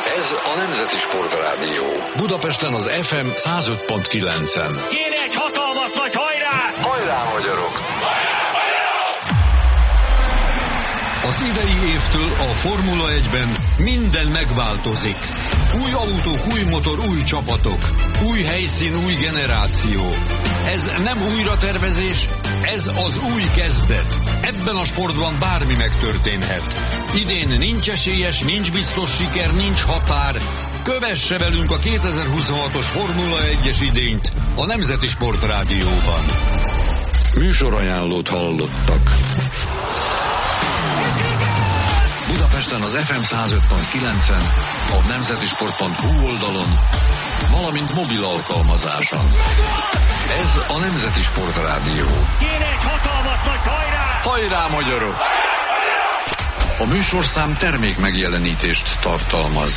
Ez a Nemzeti Sportrádió. Budapesten az FM 105.9-en. Kéne egy hatalmas nagy hajrá! Hajrá, magyarok! Az idei évtől a Formula 1-ben minden megváltozik. Új autók, új motor, új csapatok. Új helyszín, új generáció. Ez nem újratervezés, ez az új kezdet. Ebben a sportban bármi megtörténhet. Idén nincs esélyes, nincs biztos siker, nincs határ. Kövesse velünk a 2026-os Formula 1-es idényt a Nemzeti Sportrádióban. Műsorajánlót hallottak. Budapesten az FM 105.9-en, a nemzetisport.hu oldalon, valamint mobil alkalmazáson. Ez a Nemzeti Sportrádió. Kéne egy hatalmas nagy hajrá! Hajrá, magyarok! A műsorszám termék megjelenítést tartalmaz.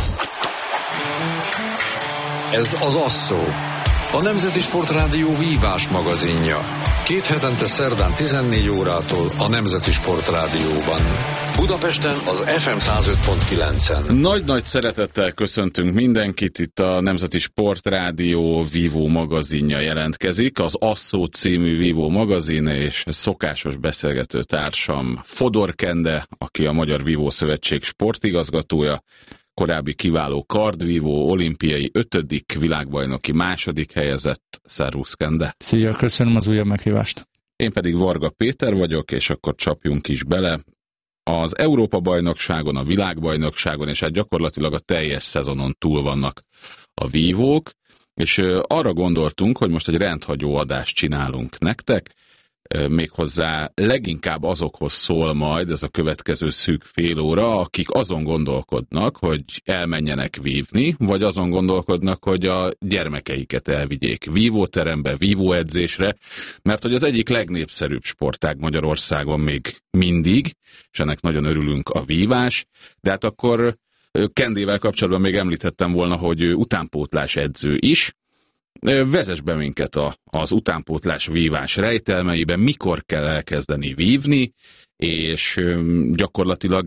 Ez az Asszó, a Nemzeti Sportrádió vívás magazinja. 2 hetente szerdán 14 órától a Nemzeti Sportrádióban. Budapesten az FM 105.9-en. Nagy-nagy szeretettel köszöntünk mindenkit, itt a Nemzeti Sportrádió Vívó magazinja jelentkezik, az Asszó című Vívó magazin, és szokásos beszélgető társam Fodor Kende, aki a Magyar Vívó Szövetség sportigazgatója, korábbi kiváló kardvívó, olimpiai 5. világbajnoki 2. helyezett. Szervusz, Kende! Szia, köszönöm az újabb meghívást! Én pedig Varga Péter vagyok, és akkor csapjunk is bele. Az Európa-bajnokságon, a világbajnokságon, és hát gyakorlatilag a teljes szezonon túl vannak a vívók, és arra gondoltunk, hogy most egy rendhagyó adást csinálunk nektek, méghozzá leginkább azokhoz szól majd ez a következő szűk fél óra, akik azon gondolkodnak, hogy elmenjenek vívni, vagy azon gondolkodnak, hogy a gyermekeiket elvigyék vívóterembe, vívóedzésre, mert hogy az egyik legnépszerűbb sportág Magyarországon még mindig, és ennek nagyon örülünk, a vívás, de hát akkor Kendével kapcsolatban még említettem volna, hogy utánpótlás edző is. Vezess be minket az utánpótlás vívás rejtelmeiben, mikor kell elkezdeni vívni, és gyakorlatilag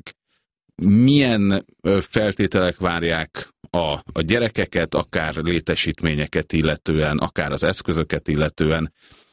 milyen feltételek várják a gyerekeket, akár létesítményeket illetően, akár az eszközöket illetően,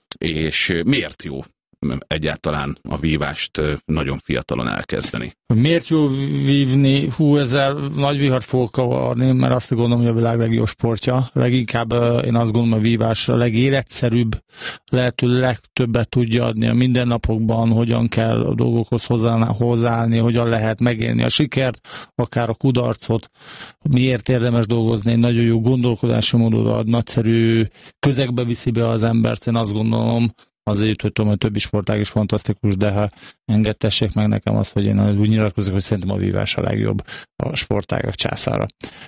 és miért jó egyáltalán a vívást nagyon fiatalon elkezdeni. Miért jó vívni? Ezzel nagy vihart fogok kavarni, mert azt gondolom, hogy a világ legjobb sportja. Leginkább én azt gondolom, a vívás a legéletszerűbb, lehető legtöbbet tudja adni a mindennapokban, hogyan kell a dolgokhoz hozzáállni, hogyan lehet megélni a sikert, akár a kudarcot, miért érdemes dolgozni, egy nagyon jó gondolkodási módot ad, nagyszerű közegbe viszi be az embert, én azt gondolom, azért tudom, hogy többi sportág is fantasztikus, de ha engedtessék meg nekem azt, hogy én úgy nyilatkozok, hogy szerintem a vívás a legjobb a sportágak császára.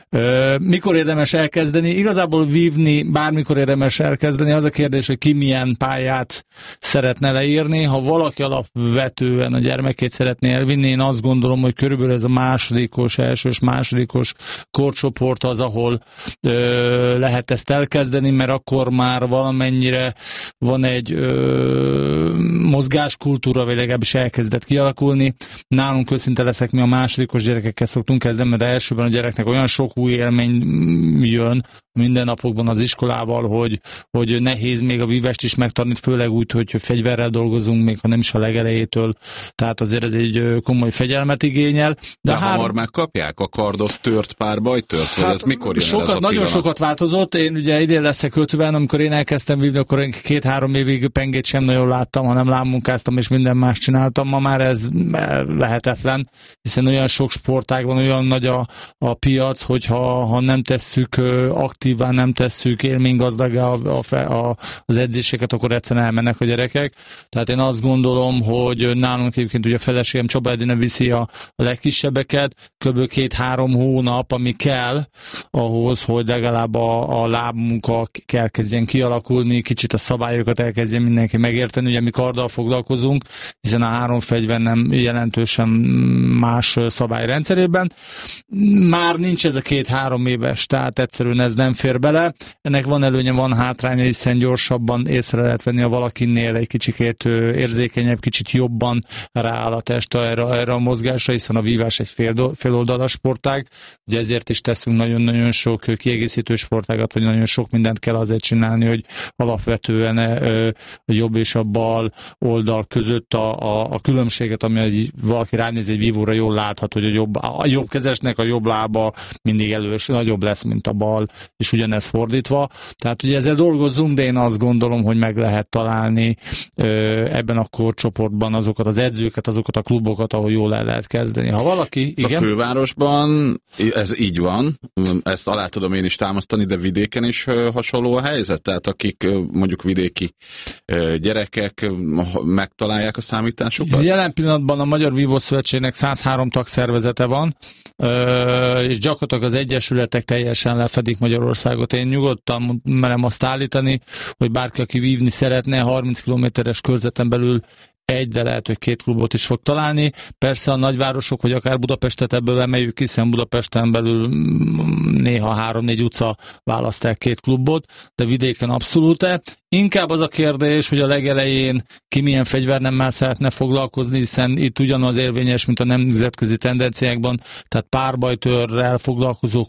Mikor érdemes elkezdeni? Igazából vívni bármikor érdemes elkezdeni. Az a kérdés, hogy ki milyen pályát szeretne leírni. Ha valaki alapvetően a gyermekét szeretné elvinni, én azt gondolom, hogy körülbelül ez a elsős másodikos korcsoport az, ahol lehet ezt elkezdeni, mert akkor már valamennyire van egy mozgáskultúra, vagy legalábbis elkezdett kialakulni. Nálunk őszinte leszek, mi a másodikos gyerekekkel szoktunk kezdeni, mert elsőben a gyereknek olyan sok új élmény jön mindennapokban az iskolával, hogy nehéz még a vívást is megtanulni, főleg úgy, hogy fegyverrel dolgozunk, még ha nem is a legelejétől. Tehát azért ez egy komoly fegyelmet igényel. De hamar megkapják a kardot tört párbajtört? Vagy ez mikor jön ez a nagyon sokat változott. Én ugye idén leszek 50, amikor én elkezdtem vívni, akkor 2-3 évig pengét sem nagyon láttam, hanem lábmunkáztam és minden más csináltam. Ma már ez lehetetlen, hiszen olyan sok sportág van, olyan nagy a piac, hogy ha nem tesszük aktíván, nem tesszük élménygazdagá az edzéseket, akkor egyszerűen elmennek a gyerekek. Tehát én azt gondolom, hogy nálunk egyébként ugye a feleségem Csaba Edina viszi a legkisebbeket, kb. 2-3 hónap, ami kell ahhoz, hogy legalább a lábmunka elkezdjen kialakulni, kicsit a szabályokat elkezdjen mindenki megérteni, ugye mi karddal foglalkozunk, hiszen a 3 fegyver nem jelentősen más szabályrendszerében. Már nincs ez a 2-3 éves, tehát egyszerűen ez nem fér bele. Ennek van előnye, van hátránya, hiszen gyorsabban észre lehet venni, ha valakinél egy kicsikét érzékenyebb, kicsit jobban rááll a test erre a mozgásra, hiszen a vívás egy féloldalas sportág. Ugye ezért is teszünk nagyon-nagyon sok kiegészítő sportágat, vagy nagyon sok mindent kell azért csinálni, hogy alapvetően a jobb és a bal oldal között a különbséget, ami valaki ránéz egy vívóra, jól láthat, hogy a jobb kezesnek a jobb lába mindig elős, nagyobb lesz, mint a bal, és ugyanez fordítva. Tehát ugye ezzel dolgozzunk, de én azt gondolom, hogy meg lehet találni ebben a korcsoportban azokat az edzőket, azokat a klubokat, ahol jól el lehet kezdeni. Ha valaki... Igen? A fővárosban ez így van, ezt alá tudom én is támasztani, de vidéken is hasonló a helyzet? Tehát akik mondjuk vidéki gyerekek megtalálják a számításukat? Jelen pillanatban a Magyar Vívó Szövetségnek 103 tagszervezete van, és gyakorlatilag az egyesületek teljesen lefedik Magyarországot. Én nyugodtan merem azt állítani, hogy bárki, aki vívni szeretne, 30 kilométeres körzeten belül de lehet, hogy 2 klubot is fog találni. Persze a nagyvárosok, vagy akár Budapestet ebből emeljük, hiszen Budapesten belül néha 3-4 utca választják 2 klubot, de vidéken abszolút. Inkább az a kérdés, hogy a legelején ki milyen fegyvernemmel szeretne foglalkozni, hiszen itt ugyanaz érvényes, mint a nemzetközi tendenciákban, tehát párbajtőrrel foglalkozó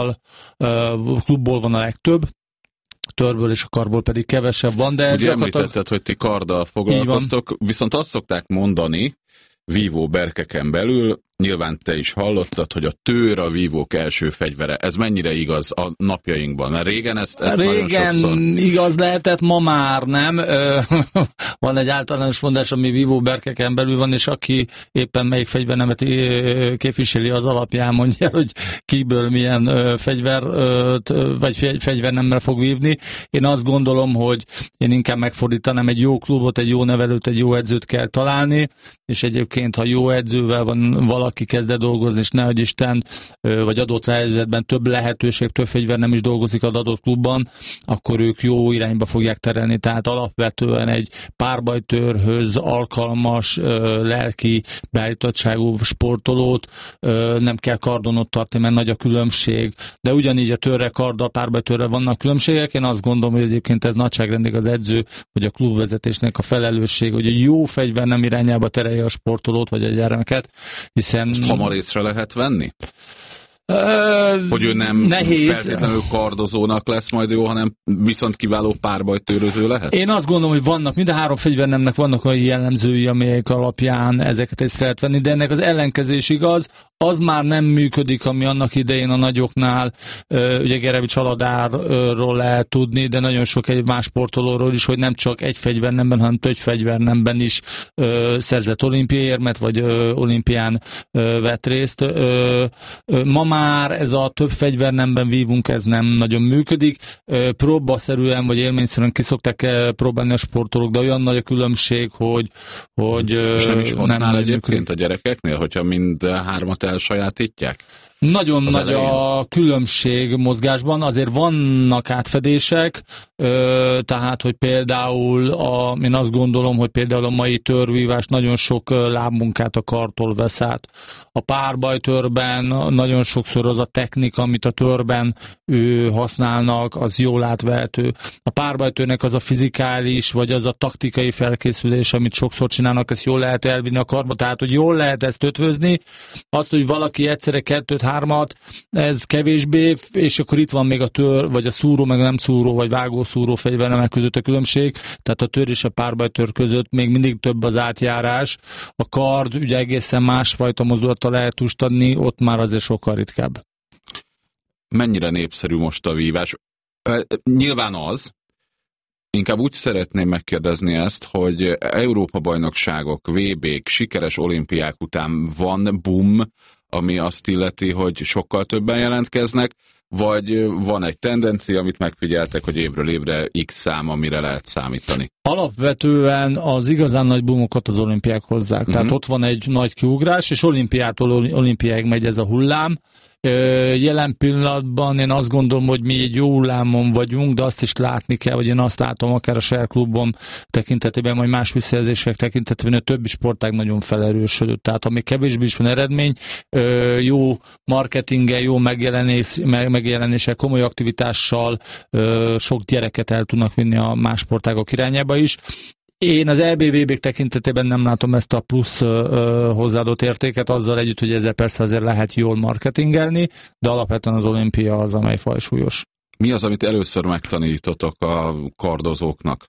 klubból van a legtöbb, törből és a karból pedig kevesebb van, de... Ugye említetted, hogy ti karddal foglalkoztok, viszont azt szokták mondani, vívó berkeken belül, nyilván te is hallottad, hogy a tőr a vívók első fegyvere. Ez mennyire igaz a napjainkban? Mert régen ezt nagyon sokszor... igaz lehetett, ma már nem. Van egy általános mondás, ami vívó berkeken belül van, és aki éppen melyik fegyvernemet képviseli, az alapján mondja, hogy kiből milyen fegyvernemmel fog vívni. Én azt gondolom, hogy én inkább megfordítanám, egy jó klubot, egy jó nevelőt, egy jó edzőt kell találni, és egyébként, ha jó edzővel van valaki kezd dolgozni, és nehogy Isten, vagy adott helyzetben több lehetőség, több fegyver nem is dolgozik az adott klubban, akkor ők jó irányba fogják terelni. Tehát alapvetően egy párbajtőrhöz alkalmas, lelki beállítottságú sportolót nem kell kardon ott tartani, mert nagy a különbség. De ugyanígy a tőrre, karddal, párbajtőrre vannak különbségek. Én azt gondolom, hogy egyébként ez nagyságrendig az edző, vagy a klubvezetésnek a felelősség, hogy a jó fegyver nem irányába terelje a sportolót, vagy a gyermeket, hiszen... Ezt hamar észre lehet venni? Hogy ő nem feltétlenül kardozónak lesz majd jó, hanem viszont kiváló párbajtőröző lehet? Én azt gondolom, hogy vannak, mind a 3 fegyvernemnek vannak olyan jellemzői, amelyek alapján ezeket észre lehet venni, de ennek az ellenkezés igaz, az már nem működik, ami annak idején a nagyoknál, ugye Gerevics Aladárról lehet tudni, de nagyon sok egy más sportolóról is, hogy nem csak egy fegyvernemben, hanem több fegyvernemben is szerzett olimpiai érmet, vagy olimpián vett részt. Ma már ez a több fegyvernemben vívunk, ez nem nagyon működik. Próbaszerűen, vagy élményszerűen ki szokták próbálni a sportolók, de olyan nagy a különbség, hogy és nem is használ egyébként működik a gyerekeknél, hogyha mind 3-at elsajátítják? Nagyon nagy a különbség mozgásban, azért vannak átfedések, tehát, hogy például én azt gondolom, hogy például a mai törvívás nagyon sok lábmunkát a kartól vesz át. A párbajtőrben nagyon sokszor az a technika, amit a törben használnak, az jól átvehető. A párbajtőrnek az a fizikális, vagy az a taktikai felkészülés, amit sokszor csinálnak, ezt jól lehet elvinni a karba, tehát, hogy jól lehet ezt ötvözni. Azt, hogy valaki egyszerre 2-3-at, ez kevésbé, és akkor itt van még a tör, vagy a szúró, meg nem szúró, vagy vágószúró fegyvernemek között a különbség, tehát a tör és a párbajtőr között még mindig több az átjárás. A kard ugye egészen másfajta mozdulattal lehet adni, ott már azért sokkal ritkább. Mennyire népszerű most a vívás? Nyilván az, inkább úgy szeretném megkérdezni ezt, hogy Európa-bajnokságok, VB-k, sikeres olimpiák után van boom, ami azt illeti, hogy sokkal többen jelentkeznek, vagy van egy tendencia, amit megfigyeltek, hogy évről évre X szám, amire lehet számítani? Alapvetően az igazán nagy boomokat az olimpiák hozzák. Tehát ott van egy nagy kiugrás, és olimpiától olimpiáig megy ez a hullám. Jelen pillanatban én azt gondolom, hogy mi egy jó hullámon vagyunk, de azt is látni kell, hogy én azt látom akár a saját klubom tekintetében, vagy más visszajelzések tekintetében, hogy a többi sportág nagyon felerősödött. Tehát ami kevésbé is van eredmény, jó marketinggel, jó megjelenéssel, komoly aktivitással sok gyereket el tudnak vinni a más sportágok irányába is. Én az EBVB tekintetében nem látom ezt a plusz hozzáadott értéket, azzal együtt, hogy ezzel persze azért lehet jól marketingelni, de alapvetően az olimpia az, amely fajsúlyos. Mi az, amit először megtanítotok a kardozóknak?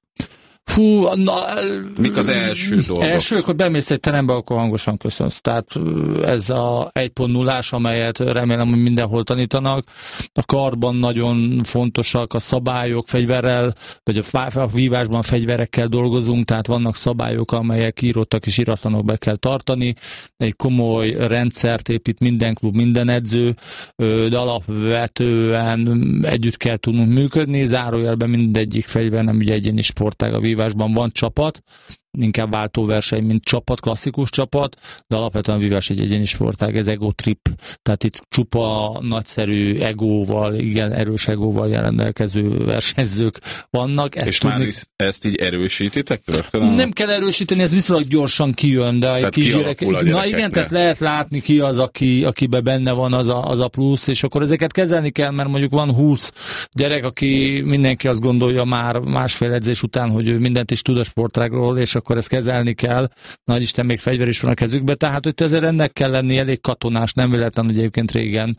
Mik az első dolgok? Első, hogy bemész egy terembe, akkor hangosan köszönsz. Tehát ez a 1.0-ás, amelyet remélem, hogy mindenhol tanítanak. A kardban nagyon fontosak a szabályok, fegyverrel, vagy a vívásban fegyverekkel dolgozunk, tehát vannak szabályok, amelyek írottak és íratlanok be kell tartani. Egy komoly rendszert épít minden klub, minden edző, de alapvetően együtt kell tudnunk működni. Zárójelben mindegyik fegyver nem ugye egyéni sportág, a vívásban van csapat, inkább váltóverseny, mint csapat, klasszikus csapat, de alapvetően a vívás egy egyéni sportág, ez ego trip, tehát itt csupa nagyszerű egóval, igen erős egóval rendelkező versenyzők vannak. És már ezt így erősítitek rögtön? Nem kell erősíteni, ez viszonylag gyorsan kijön, de egy kis na igen, tehát lehet látni ki az, akiben benne van az a plusz, és akkor ezeket kezelni kell, mert mondjuk van 20 gyerek, aki mindenki azt gondolja már másfél edzés után, hogy mindent is tud a sportágról, és akkor ezt kezelni kell. Nagy Isten, még fegyver is van a kezükbe, tehát hogy ezért ennek kell lenni elég katonás, nem véletlen, hogy egyébként régen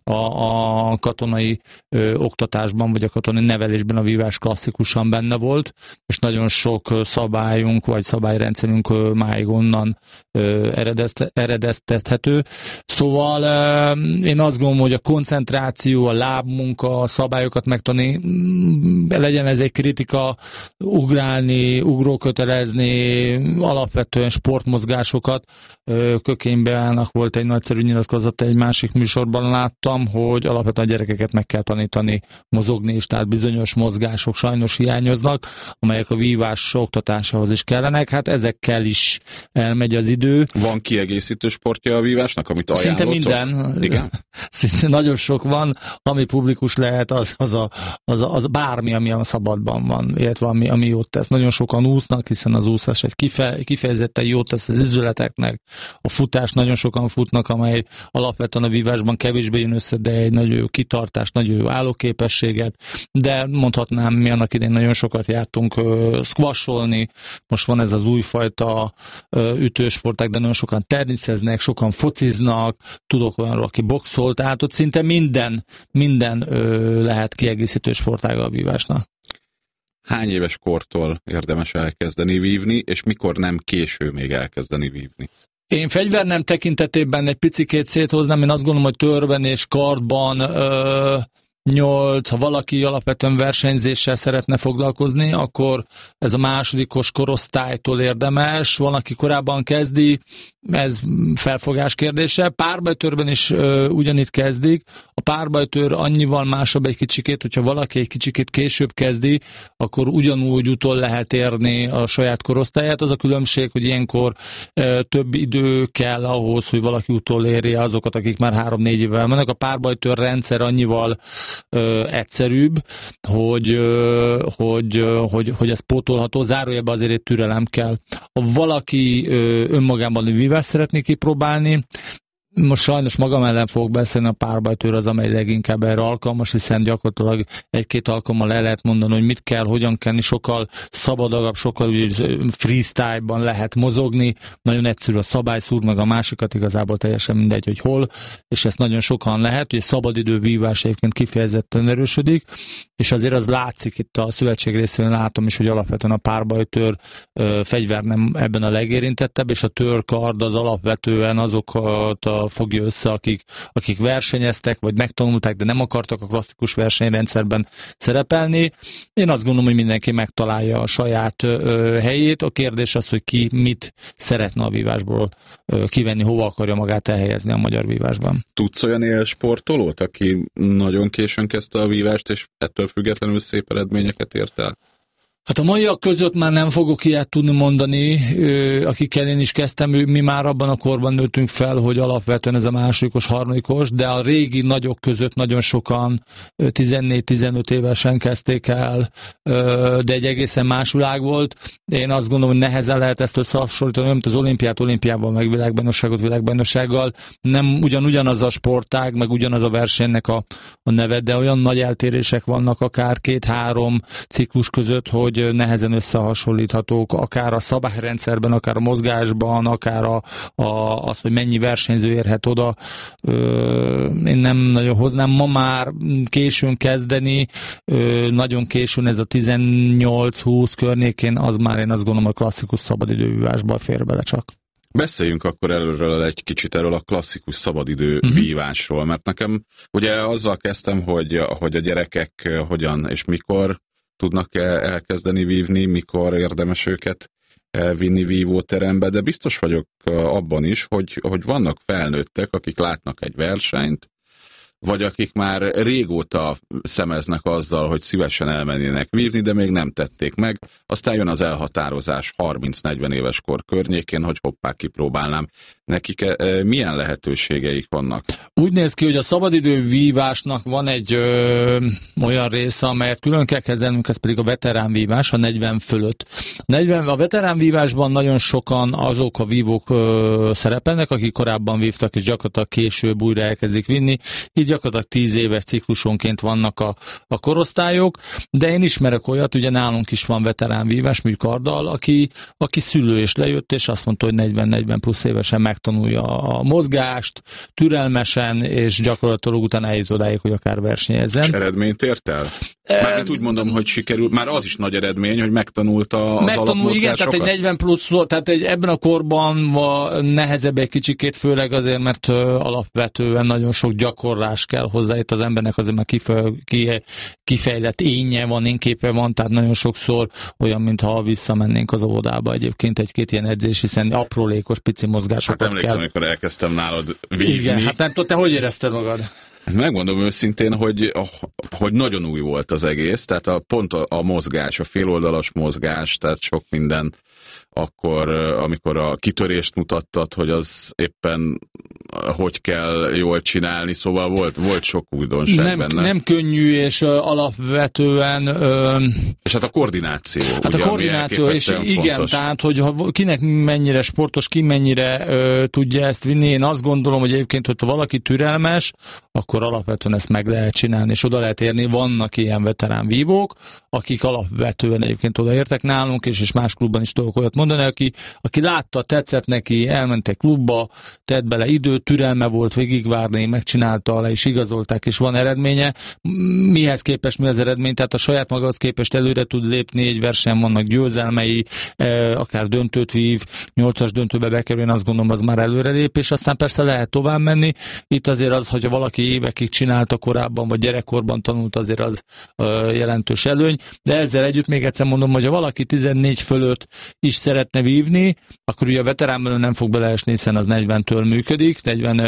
a katonai oktatásban, vagy a katonai nevelésben a vívás klasszikusan benne volt, és nagyon sok szabályunk, vagy szabályrendszerünk máig onnan eredeztethető. Szóval én azt gondolom, hogy a koncentráció, a lábmunka, a szabályokat megtanulni, legyen ez egy kritika, ugrálni, ugrókötelezni, alapvetően sportmozgásokat. Kökénybeállnak volt egy nagyszerű nyilatkozata, egy másik műsorban láttam, hogy alapvetően a gyerekeket meg kell tanítani mozogni, és tehát bizonyos mozgások sajnos hiányoznak, amelyek a vívás oktatásához is kellenek. Hát ezekkel is elmegy az idő. Van kiegészítő sportja a vívásnak, amit ajánlotok? Szinte minden. Igen. Szinte nagyon sok van, ami publikus lehet, az bármi, ami a szabadban van, illetve ami jót tesz. Nagyon sokan úsznak, hiszen az úszás egy kifejezetten jót tesz az izületeknek. A futás, nagyon sokan futnak, amely alapvetően a vívásban kevésbé jön össze, de egy nagyon jó kitartást, nagyon jó állóképességet, de mondhatnám, mi annak idején nagyon sokat jártunk squasholni, most van ez az újfajta ütősportág, de nagyon sokan teniszeznek, sokan fociznak, tudok olyanról, aki boxol, tehát ott szinte minden lehet kiegészítő sportága a vívásnak. Hány éves kortól érdemes elkezdeni vívni, és mikor nem késő még elkezdeni vívni? Én fegyvernem tekintetében egy picikét széthoznám, én azt gondolom, hogy törben és kardban 8, ha valaki alapvetően versenyzéssel szeretne foglalkozni, akkor ez a másodikos korosztálytól érdemes. Van, aki korábban kezdi, ez felfogás kérdése. Párbajtőrben is ugyanitt kezdik. A párbajtőr annyival másabb egy kicsikét, hogyha valaki egy kicsikét később kezdi, akkor ugyanúgy utol lehet érni a saját korosztályát. Az a különbség, hogy ilyenkor több idő kell ahhoz, hogy valaki utolérje azokat, akik már 3-4 évvel mennek. A párbajtőr rendszer annyival egyszerűbb, hogy ez pótolható. Zárójelben azért egy türelem kell. Ha valaki önmagában vívást szeretné kipróbálni, most sajnos magam ellen fogok beszélni, a párbajtőr az, amely leginkább erre alkalmas, hiszen gyakorlatilag 1-2 alkalommal el lehet mondani, hogy mit kell, hogyan kell, sokkal szabadagabb, sokkal freestyle-ban lehet mozogni, nagyon egyszerű a szabály, szúr meg a másikat, igazából teljesen mindegy, hogy hol, és ezt nagyon sokan lehet, hogy szabadidő vívás egyébként kifejezetten erősödik, és azért az látszik itt a szövetség részén, látom is, hogy alapvetően a párbajtőr fegyver nem ebben a legérintettebb, és a törkard az alapvetően azokat fogja össze, akik versenyeztek, vagy megtanulták, de nem akartak a klasszikus versenyrendszerben szerepelni. Én azt gondolom, hogy mindenki megtalálja a saját helyét. A kérdés az, hogy ki mit szeretne a vívásból kivenni, hova akarja magát elhelyezni a magyar vívásban. Tudsz olyan élsportolót, aki nagyon későn kezdte a vívást, és ettől függetlenül szép eredményeket ért el? Hát a maiak között már nem fogok ilyet tudni mondani, akikkel én is kezdtem, mi már abban a korban nőttünk fel, hogy alapvetően ez a másodikos, harmadikos, de a régi nagyok között nagyon sokan 14-15 évesen kezdték el, de egy egészen más világ volt. Én azt gondolom, hogy nehezen lehet ezt összehasonlítani, mint az olimpiában, meg világbajnoksággal. Nem ugyanaz a sportág, meg ugyanaz a versenynek a neve, de olyan nagy eltérések vannak akár 2-3 ciklus között, hogy nehezen összehasonlíthatók, akár a szabályrendszerben, akár a mozgásban, akár az, hogy mennyi versenyző érhet oda. Én nem nagyon hoznám. Ma már későn kezdeni, nagyon későn ez a 18-20 környékén, az már én azt gondolom, a klasszikus szabadidővívásban fér bele csak. Beszéljünk akkor előről egy kicsit erről a klasszikus szabadidő vívásról, mert nekem ugye azzal kezdtem, hogy a gyerekek hogyan és mikor tudnak elkezdeni vívni, mikor érdemes őket vinni vívóterembe, de biztos vagyok abban is, hogy vannak felnőttek, akik látnak egy versenyt, vagy akik már régóta szemeznek azzal, hogy szívesen elmennének vívni, de még nem tették meg. Aztán jön az elhatározás 30-40 éves kor környékén, hogy hoppá, kipróbálnám. Nekik milyen lehetőségeik vannak? Úgy néz ki, hogy a szabadidő vívásnak van egy olyan része, amelyet külön kell kezelnünk, ez pedig a veterán vívás, a 40 fölött. A veterán vívásban nagyon sokan azok a vívók szerepelnek, akik korábban vívtak, és gyakorlatilag később újra elkezdik vinni. Így gyakorlatilag 10 éves ciklusonként vannak a korosztályok, de én ismerek olyat, ugye nálunk is van veterán vívás, műkarddal, aki szülő és lejött, és azt mondta, hogy 40-40 plusz évesen megtanulja a mozgást, türelmesen, és gyakorlatilag utána eljut odáig, hogy akár versenyezzen. És eredményt ért el? Mármint úgy mondom, hogy sikerült, már az is nagy eredmény, hogy megtanulta az alapmozgásokat. Igen, tehát egy 40 plusz, tehát ebben a korban nehezebb egy kicsikét, főleg azért, mert alapvetően nagyon sok gyakorlás kell hozzá, itt az embernek azért már kifejlett énje van, énképe van, tehát nagyon sokszor olyan, mintha visszamennénk az óvodába egyébként egy-két ilyen edzés, hiszen aprólékos pici mozgásokat kell. Hát emlékszem, amikor elkezdtem nálad vívni. Igen, hát nem tudom, te hogy érezted magad? Megmondom őszintén, hogy nagyon új volt az egész, tehát pont a mozgás, a féloldalas mozgás, tehát sok minden, akkor, amikor a kitörést mutattad, hogy az éppen hogy kell jól csinálni, szóval volt sok újdonság benne. Nem könnyű, és alapvetően... És hát a koordináció. Hát ugye, a koordináció, és igen, fontos. Tehát, hogy kinek mennyire sportos, ki mennyire tudja ezt vinni. Én azt gondolom, hogy egyébként, hogyha valaki türelmes, akkor alapvetően ezt meg lehet csinálni, és oda lehet érni. Vannak ilyen veterán vívók, akik alapvetően egyébként odaértek nálunk, és más klubban is tudok olyat mondani, aki látta, tetszett neki, elment egy klubba, tett bele időt, türelme volt végigvárni, megcsinálta, le is igazolták, és van eredménye. Mihez képest mi az eredmény? Tehát a saját magához képest előre tud lépni, egy versenyen vannak győzelmei, akár döntőt vív, 8-as döntőbe bekerül, én azt gondolom, az már előrelépés, aztán persze lehet tovább menni. Itt azért az, hogyha valaki évekig csinálta korábban, vagy gyerekkorban tanult, azért az jelentős előny, de ezzel együtt még egyszer mondom, hogy ha valaki 14 fölött is szeretne vívni, akkor ugye a veteránban nem fog beleesni, hiszen az 40-től működik,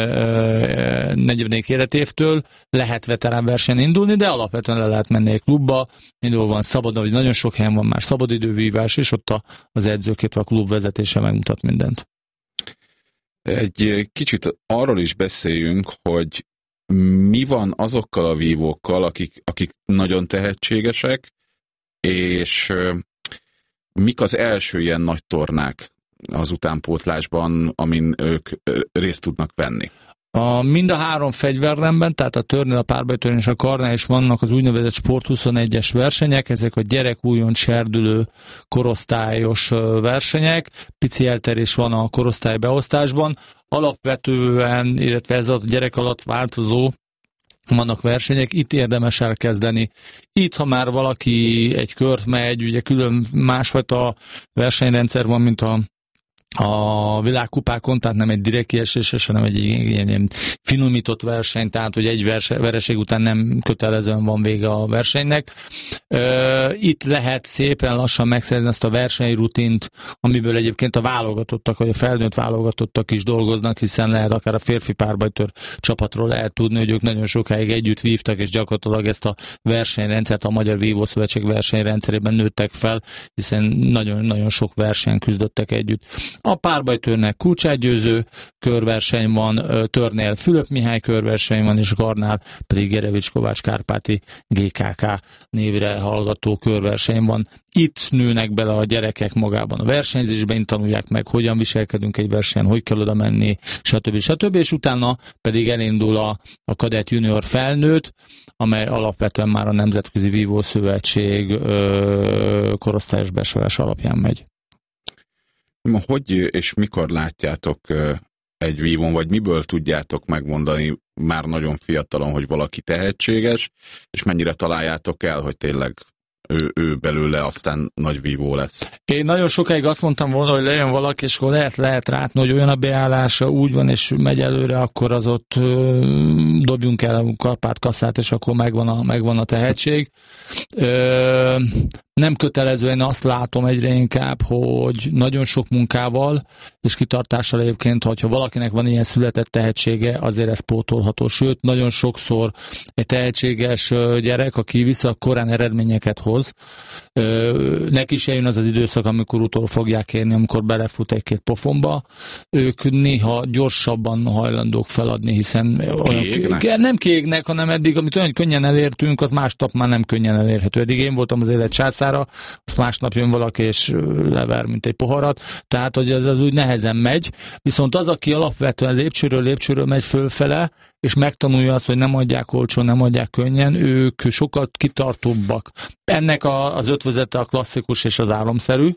40 életévtől lehet veterán versenyen indulni, de alapvetően le lehet menni egy klubba, indul van szabadon, hogy nagyon sok helyen van már szabadidővívás, és ott az edzők, a klub vezetése megmutat mindent. Egy kicsit arról is beszéljünk, hogy mi van azokkal a vívókkal, akik nagyon tehetségesek, és mik az első ilyen nagy tornák az utánpótlásban, amin ők részt tudnak venni? Mind a 3 fegyvernemben, tehát a törnél, a párbajtörnél és a karnál is vannak az úgynevezett Sport 21-es versenyek, ezek a gyerek, újonc, serdülő, korosztályos versenyek, pici elterés van a korosztálybeosztásban, alapvetően, illetve ez a gyerek alatt változó, vannak versenyek, itt érdemes elkezdeni. Itt, ha már valaki egy kört megy, ugye külön másfajta versenyrendszer van, mint a a világkupákon, tehát nem egy direkt kieséses, hanem egy ilyen finomított verseny, tehát hogy egy vereség után nem kötelezően van vége a versenynek. Itt lehet szépen lassan megszerzni ezt a versenyrutint, amiből egyébként a válogatottak, vagy a felnőtt válogatottak is dolgoznak, hiszen lehet akár a férfi párbajtőr csapatról lehet tudni, hogy ők nagyon sokáig együtt vívtak, és gyakorlatilag ezt a versenyrendszert a Magyar Vívószövetség versenyrendszerében nőttek fel, hiszen nagyon-nagyon sok versenyen küzdöttek együtt. A párbajtőrnek kulcsátgyőző körverseny van, Törnél Fülöp Mihály körverseny van, és Garnál pedig Gerevics Kovács Kárpáti GKK névre hallgató körverseny van. Itt nőnek bele a gyerekek magában a versenyzésben, tanulják meg, hogyan viselkedünk egy versenyen, hogy kell oda menni, stb. És utána pedig elindul a kadett junior felnőtt, amely alapvetően már a Nemzetközi Vívószövetség korosztályos besorolás alapján megy. Hogy és mikor látjátok egy vívón, vagy miből tudjátok megmondani már nagyon fiatalon, hogy valaki tehetséges, és mennyire találjátok el, hogy tényleg ő belőle aztán nagy vívó lesz? Én nagyon sokáig azt mondtam volna, hogy lejön valaki, és akkor lehet látni, hogy olyan a beállása, úgy van, és megy előre, akkor az ott dobjunk el a kalpát, kasszát, és akkor megvan a tehetség. Nem kötelező, én azt látom egyre inkább, hogy nagyon sok munkával és kitartással egyébként, hogyha valakinek van ilyen született tehetsége, azért ez pótolható. Sőt, nagyon sokszor egy tehetséges gyerek, aki vissza korán eredményeket hoz, neki is eljön az az időszak, amikor utol fogják érni, amikor belefut egy-két pofonba, ők néha gyorsabban hajlandók feladni, hiszen nem kiégnek, hanem eddig, amit olyan könnyen elértünk, az másnap már nem könnyen elérhető. Eddig én voltam az élet császára, azt másnap jön valaki és lever, mint egy poharat, tehát hogy ez úgy nehezen megy, viszont az, aki alapvetően lépcsőről megy fölfele, és megtanulja azt, hogy nem adják olcsón, nem adják könnyen, ők sokkal kitartóbbak. Ennek az ötvözete a klasszikus és az álomszerű,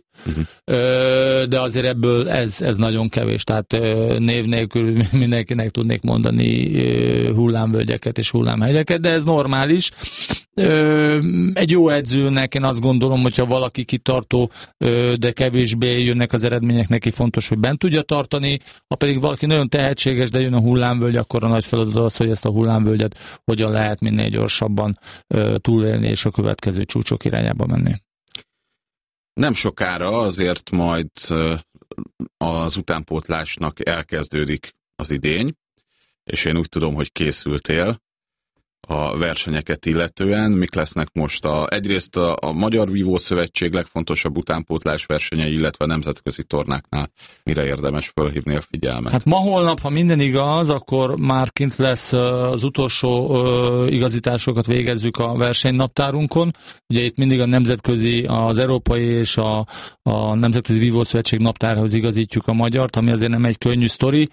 de azért ebből ez nagyon kevés, tehát név nélkül mindenkinek tudnék mondani hullámvölgyeket és hullámhegyeket, de ez normális. Egy jó edzőnek én azt gondolom, hogyha valaki kitartó, de kevésbé jönnek az eredmények, neki fontos, hogy bent tudja tartani, ha pedig valaki nagyon tehetséges, de jön a hullámvölgy, akkor a nagy feladat az, hogy ezt a hullámvölgyet hogyan lehet minél gyorsabban túlélni és a következő csúcsok irányába menni. Nem sokára azért majd az utánpótlásnak elkezdődik az idény, és én úgy tudom, hogy készültél a versenyeket illetően. Mik lesznek most egyrészt a Magyar Vívószövetség legfontosabb utánpótlás versenyei, illetve a nemzetközi tornáknál mire érdemes felhívni a figyelmet? Hát ma-holnap, ha minden igaz, akkor már kint lesz az utolsó igazításokat végezzük a versenynaptárunkon. Ugye itt mindig a nemzetközi, az európai és a Nemzetközi Vívószövetség naptárhoz igazítjuk a magyart, ami azért nem egy könnyű sztori.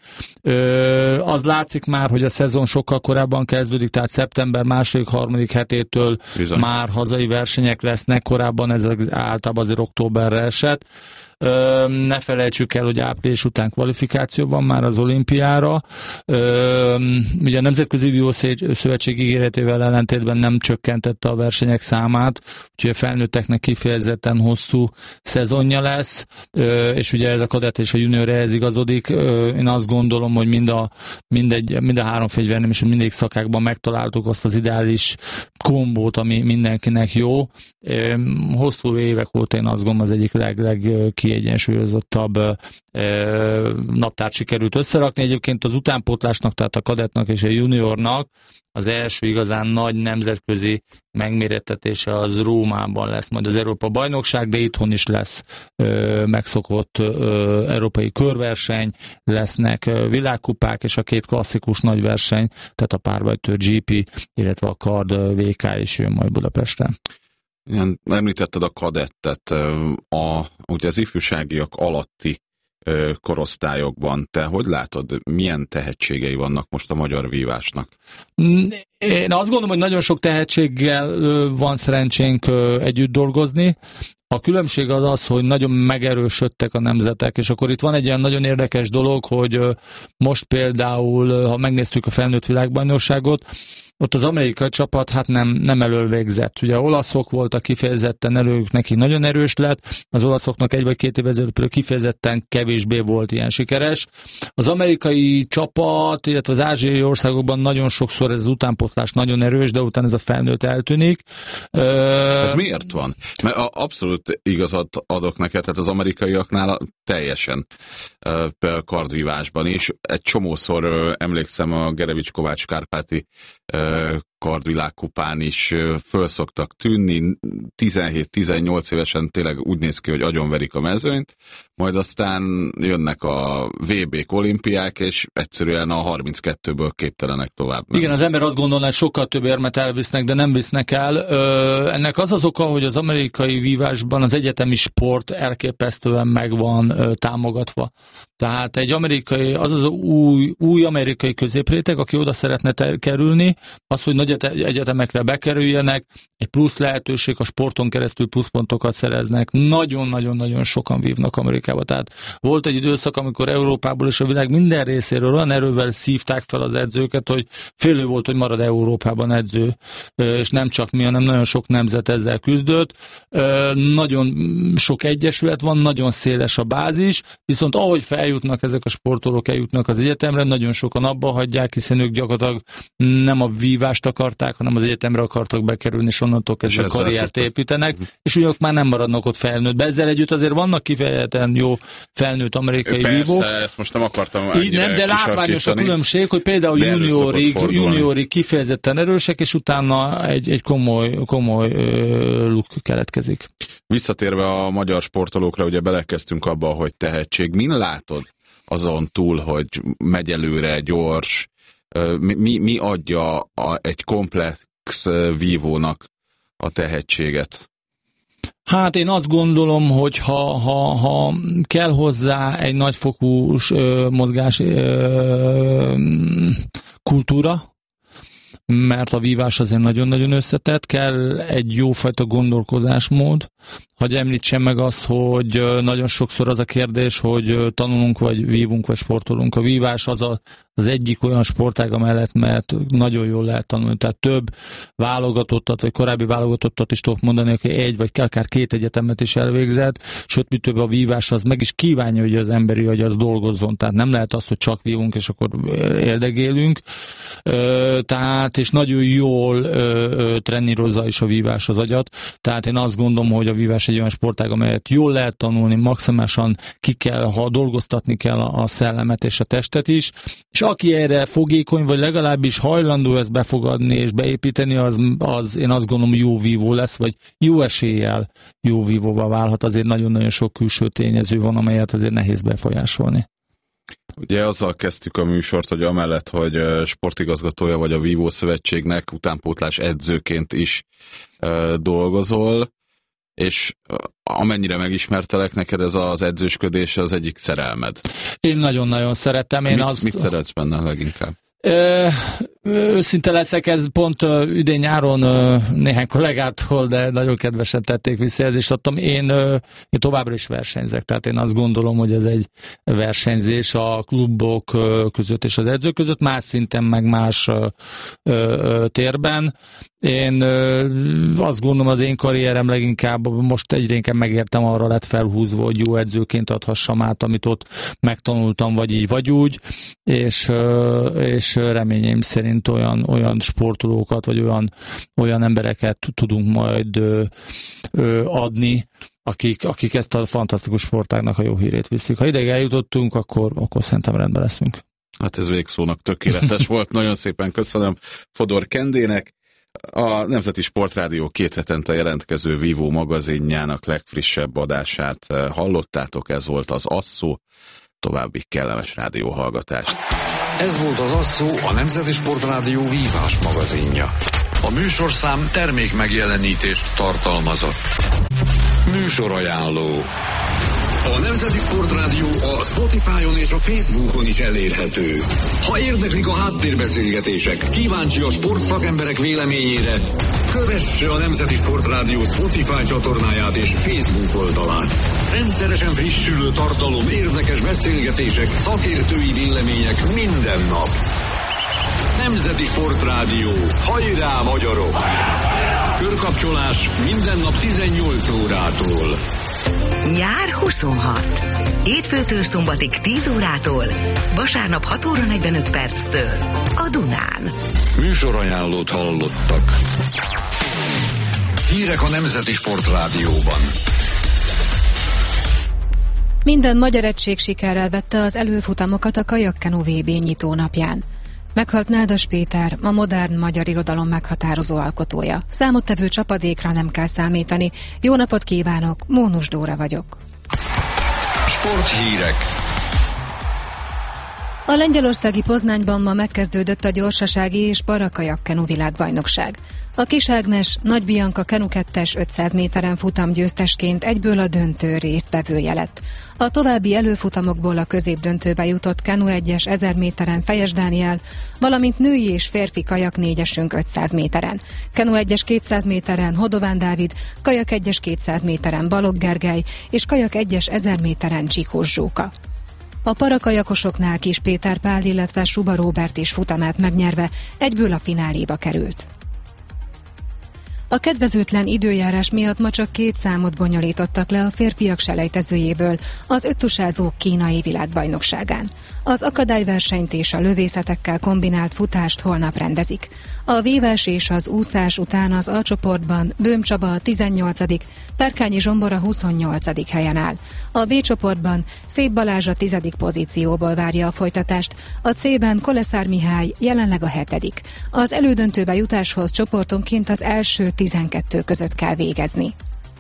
Az látszik már, hogy a szezon sokkal korábban kezdődik, tehát szeptember második-harmadik hetétől bizony már hazai versenyek lesznek, korábban ez általában azért októberre esett. Ne felejtsük el, hogy április után kvalifikáció van már az olimpiára. Ugye a Nemzetközi Vívószövetség ígéretével ellentétben nem csökkentette a versenyek számát, úgyhogy a felnőtteknek kifejezetten hosszú szezonja lesz, és ugye ez a kadett és a junior ehhez igazodik. Én azt gondolom, hogy mind a három fegyvernem és mindig szakákban megtaláltuk azt az ideális kombót, ami mindenkinek jó. Hosszú évek óta én azt gondolom az egyik legkiegyensúlyozottabb naptárt sikerült összerakni. Egyébként az utánpótlásnak, tehát a kadettnak és a juniornak az első igazán nagy nemzetközi megmérettetése az Rómában lesz majd az Európa-bajnokság, de itthon is lesz megszokott európai körverseny, lesznek világkupák, és a két klasszikus nagy verseny, tehát a párbajtőr GP, illetve a kard VK is jön majd Budapesten. Igen, említetted a kadettet, ugye az ifjúságiak alatti korosztályokban. Te hogy látod, milyen tehetségei vannak most a magyar vívásnak? Én azt gondolom, hogy nagyon sok tehetséggel van szerencsénk együtt dolgozni. A különbség az, hogy nagyon megerősödtek a nemzetek, és akkor itt van egy ilyen nagyon érdekes dolog, hogy most például, ha megnéztük a felnőtt világbajnokságot, ott az amerikai csapat hát nem elölvégzett. Ugye olaszok voltak kifejezetten elők, neki nagyon erős lett, az olaszoknak 1 vagy 2 év ezelőtt kifejezetten kevésbé volt ilyen sikeres. Az amerikai csapat, illetve az ázsiai országokban nagyon sokszor ez az utánpótlás nagyon erős, de utána ez a felnőtt eltűnik. Ez miért van? Mert abszolút igazat adok neked, tehát az amerikaiaknál teljesen kardvívásban is. Egy csomószor emlékszem a Gerevics-Kovács Kárpáti kardvilágkupán is föl szoktak tűnni, 17-18 évesen tényleg úgy néz ki, hogy agyonverik a mezőnyt, majd aztán jönnek a VB-k, olimpiák, és egyszerűen a 32-ből képtelenek tovább. Igen, az ember azt gondolná, hogy sokkal több érmet elvisznek, de nem visznek el. Ennek az oka, hogy az amerikai vívásban az egyetemi sport elképesztően meg van támogatva. Tehát egy amerikai, az új amerikai középréteg, aki oda szeretne kerülni, az, hogy nagy egyetemekre bekerüljenek, egy plusz lehetőség, a sporton keresztül pluszpontokat szereznek. Nagyon-nagyon-nagyon sokan vívnak Amerikába. Tehát volt egy időszak, amikor Európából és a világ minden részéről olyan erővel szívták fel az edzőket, hogy félő volt, hogy marad Európában edző, és nem csak mi, hanem nagyon sok nemzet ezzel küzdött. Nagyon sok egyesület van, nagyon széles a bázis, viszont ahogy feljutnak ezek a sportolók, eljutnak az egyetemre, nagyon sokan abba hagyják, hiszen ők gyakorlatilag nem a vívást akarták, hanem az egyetemre akartak bekerülni, és onnantól kezdve karriert építenek, és ugyanok már nem maradnak ott felnőtt. Ezzel együtt azért vannak kifejezetten jó felnőtt amerikai vívók. Persze, ezt most nem akartam így nem, de látványos a különbség, hogy például juniorig kifejezetten erősek, és utána egy komoly luk keletkezik. Visszatérve a magyar sportolókra, ugye belekezdtünk abba, hogy tehetség. Min látod azon túl, hogy megy előre, gyors, mi adja egy komplex vívónak a tehetséget? Hát én azt gondolom, hogy ha kell hozzá egy nagyfokú mozgás kultúra, mert a vívás azért nagyon-nagyon összetett, kell egy jófajta gondolkozásmód. Hadd említsem meg azt, hogy nagyon sokszor az a kérdés, hogy tanulunk, vagy vívunk, vagy sportolunk. A vívás az egyik olyan sportág mellett, mert nagyon jól lehet tanulni. Tehát több válogatottat, vagy korábbi válogatottat is tudok mondani, aki 1 vagy akár 2 egyetemet is elvégzett, sőt, mi több a vívás az meg is kívánja, hogy az emberi agy az dolgozzon. Tehát nem lehet azt, hogy csak vívunk, és akkor éldegélünk. Tehát, és nagyon jól trenírozza is a vívás az agyat. Tehát én azt gondolom, hogy a vívás egy olyan sportág, amelyet jól lehet tanulni, maximálisan dolgoztatni kell a szellemet és a testet is, és aki erre fogékony, vagy legalábbis hajlandó ezt befogadni és beépíteni, az én azt gondolom jó vívó lesz, vagy jó eséllyel jó vívóvá válhat. Azért nagyon-nagyon sok külső tényező van, amelyet azért nehéz befolyásolni. Ugye azzal kezdtük a műsort, hogy amellett, hogy sportigazgatója vagy a Vívó Szövetségnek utánpótlás edzőként is dolgozol, és amennyire megismertelek, neked ez az edzősködés az egyik szerelmed. Én nagyon-nagyon szeretem. Mit szeretsz benne leginkább? Őszinte leszek, ez pont idén nyáron néhány kollégától, de nagyon kedvesen tették visszajelzést adtam. Én továbbra is versenyzek, tehát én azt gondolom, hogy ez egy versenyzés a klubok között és az edzők között, más szinten, meg más térben. Én azt gondolom, az én karrierem leginkább most egyre inkább megértem, arra lett felhúzva, hogy jó edzőként adhassam át, amit ott megtanultam, vagy így, vagy úgy, és reményeim szerint olyan sportolókat, vagy olyan embereket tudunk majd adni, akik ezt a fantasztikus sportágnak a jó hírét viszik. Ha ideig eljutottunk, akkor szerintem rendben leszünk. Hát ez végszónak tökéletes volt. Nagyon szépen köszönöm Fodor Kendének. A Nemzeti Sportrádió 2 hetente jelentkező Vívó magazinjának legfrissebb adását hallottátok, ez volt az Asszó. További kellemes rádióhallgatást. Ez volt az Asszó, a Nemzeti Sportrádió vívás magazinja. A műsorszám termék megjelenítést tartalmazott. Műsorajánló. A Nemzeti Sportrádió a Spotify-on és a Facebookon is elérhető. Ha érdeklik a háttérbeszélgetések, kíváncsi a sportszakemberek véleményére, kövesse a Nemzeti Sportrádió Spotify csatornáját és Facebook oldalát. Rendszeresen frissülő tartalom, érdekes beszélgetések, szakértői vélemények minden nap. Nemzeti Sportrádió. Hajrá, magyarok! Körkapcsolás minden nap 18 órától. Nyár 26. Hétfőtől szombatig 10 órától, vasárnap 6 óra 45 perctől a Dunán. Műsorajánlót hallottak. Hírek a Nemzeti Sportrádióban. Minden magyar egység sikerrel vette az előfutamokat a kajakkenu VB nyitónapján. Meghalt Nádas Péter, a modern magyar irodalom meghatározó alkotója. Számottevő csapadékra nem kell számítani. Jó napot kívánok, Mónus Dóra vagyok. Sporthírek. A lengyelországi Poznányban ma megkezdődött a gyorsasági és parakajakkenu világbajnokság. A Kis Ágnes Nagy Bianca Kenu 2-es 500 méteren futam győztesként egyből a döntő résztvevője lett. A további előfutamokból a középdöntőbe jutott Kenu 1-es 1000 méteren Fejes Dániel, valamint női és férfi kajak 4-esünk 500 méteren. Kenu 1-es 200 méteren Hodován Dávid, kajak 1-es 200 méteren Balogh Gergely és kajak 1-es 1000 méteren Csikós Zsóka. A parakajakosoknál Kis Péter Pál, illetve Suba Róbert is futamát megnyerve egyből a fináléba került. A kedvezőtlen időjárás miatt ma csak 2 számot bonyolítottak le a férfiak selejtezőjéből az öttusázók kínai világbajnokságán. Az akadályversenyt és a lövészetekkel kombinált futást holnap rendezik. A vívás és az úszás után az A csoportban Böhm Csaba a 18., Perkányi Zsombor a 28. helyen áll. A B csoportban Szép Balázs a 10. pozícióból várja a folytatást, a C-ben Koleszár Mihály jelenleg a 7. Az elődöntőbe jutáshoz csoportonként az első 12 között kell végezni.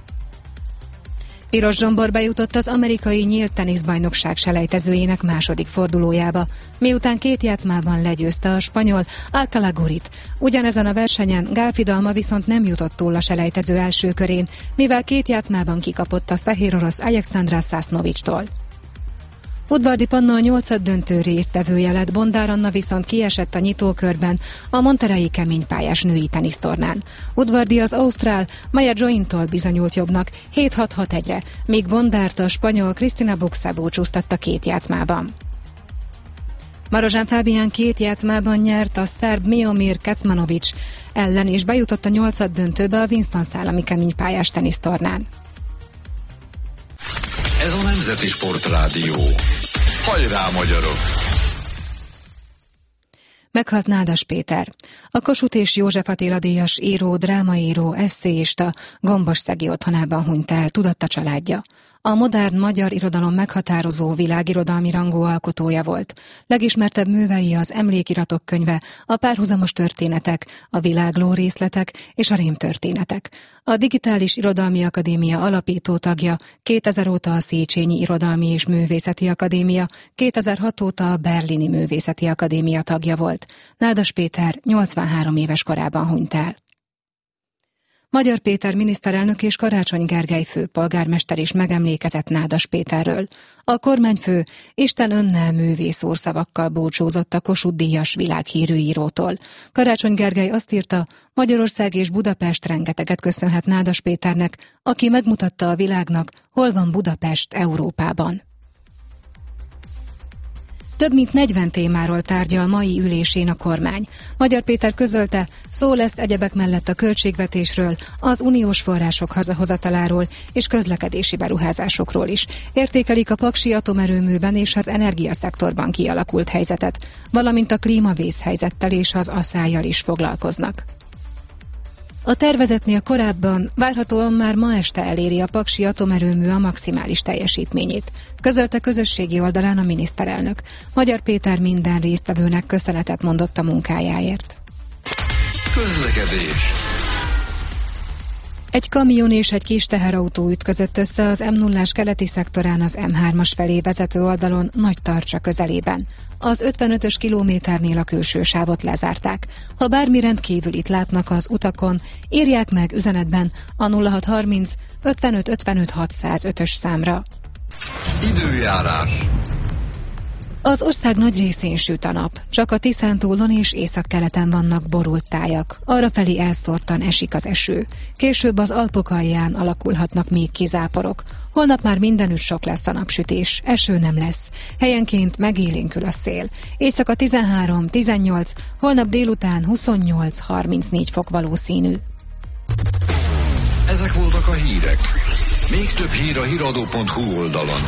Piros Zsombor bejutott az amerikai nyílt teniszbajnokság selejtezőjének második fordulójába, miután 2 játszmában legyőzte a spanyol Alcalá Gurit. Ugyanezen a versenyen Gálfidalma viszont nem jutott túl a selejtező első körén, mivel 2 játszmában kikapott a fehér orosz Alexandra Sasnovicstól. Udvardi Panna a 8. döntő résztvevője lett, Bondár Anna viszont kiesett a nyitókörben a monterreyi keménypályás női tenisztornán. Udvardi az ausztrál Maja Jointól bizonyult jobbnak 7-6-6-1-re, míg Bondárt a spanyol Cristina Buxa búcsúztatta 2 játszmában. Marozsán Fábián 2 játszmában nyert a szerb Miomir Kecmanovic ellen, és bejutott a 8. döntőbe a Winston-szálami keménypályás tenisztornán. Ez a Nemzeti Sportrádió. Hajrá, magyarok! Meghalt Nádas Péter. A Kossuth és József Attila díjas író, drámaíró, esszéista Gombos-szegi otthonában hunyt el, tudott a családja. A modern magyar irodalom meghatározó világirodalmi rangú alkotója volt. Legismertebb művei az Emlékiratok könyve, a Párhuzamos történetek, a Világló részletek és a Rémtörténetek. A Digitális Irodalmi Akadémia alapító tagja, 2000 óta a Széchenyi Irodalmi és Művészeti Akadémia, 2006 óta a Berlini Művészeti Akadémia tagja volt. Nádas Péter 83 éves korában hunyt el. Magyar Péter miniszterelnök és Karácsony Gergely főpolgármester is megemlékezett Nádas Péterről. A kormányfő Isten önnel művész úr szavakkal búcsúzott a Kossuth-díjas világhírű írótól. Karácsony Gergely azt írta, Magyarország és Budapest rengeteget köszönhet Nádas Péternek, aki megmutatta a világnak, hol van Budapest Európában. Több mint 40 témáról tárgyal mai ülésén a kormány. Magyar Péter közölte, szó lesz egyebek mellett a költségvetésről, az uniós források hazahozataláról és közlekedési beruházásokról is. Értékelik a paksi atomerőműben és az energiaszektorban kialakult helyzetet, valamint a klímavészhelyzettel és az aszályjal is foglalkoznak. A tervezetnél korábban várhatóan már ma este eléri a paksi atomerőmű a maximális teljesítményét. Közölte közösségi oldalán a miniszterelnök. Magyar Péter minden résztvevőnek köszönetet mondott a munkájáért. Közlekedés. Egy kamion és egy kis teherautó ütközött össze az M0-ás keleti szektorán az M3-as felé vezető oldalon Nagytarcsa közelében. Az 55-ös kilométernél a külső sávot lezárták. Ha bármi rendkívülit látnak az utakon, írják meg üzenetben a 0630 55 55 605-ös számra. Időjárás. Az ország nagy részén süt a nap, csak a Tiszántúlon és északkeleten vannak borult tájak, arrafelé elszórtan esik az eső. Később az Alpok alján alakulhatnak még kizáporok. Holnap már mindenütt sok lesz a napsütés, eső nem lesz. Helyenként megélénkül a szél. Éjszaka 13-18, holnap délután 28-34 fok valószínű. Ezek voltak a hírek. Még több hír a hiradó.hu oldalon.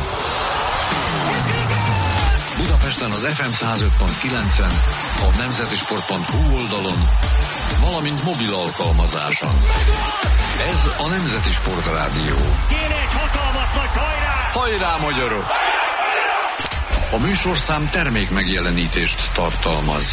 Budapesten az FM 105.9-en, a nemzetisport.hu oldalon, valamint mobil alkalmazáson. Ez a Nemzeti Sport Rádió. Kéne egy hatalmas nagy hajrá! Hajrá, magyarok! A műsorszám termék megjelenítést tartalmaz.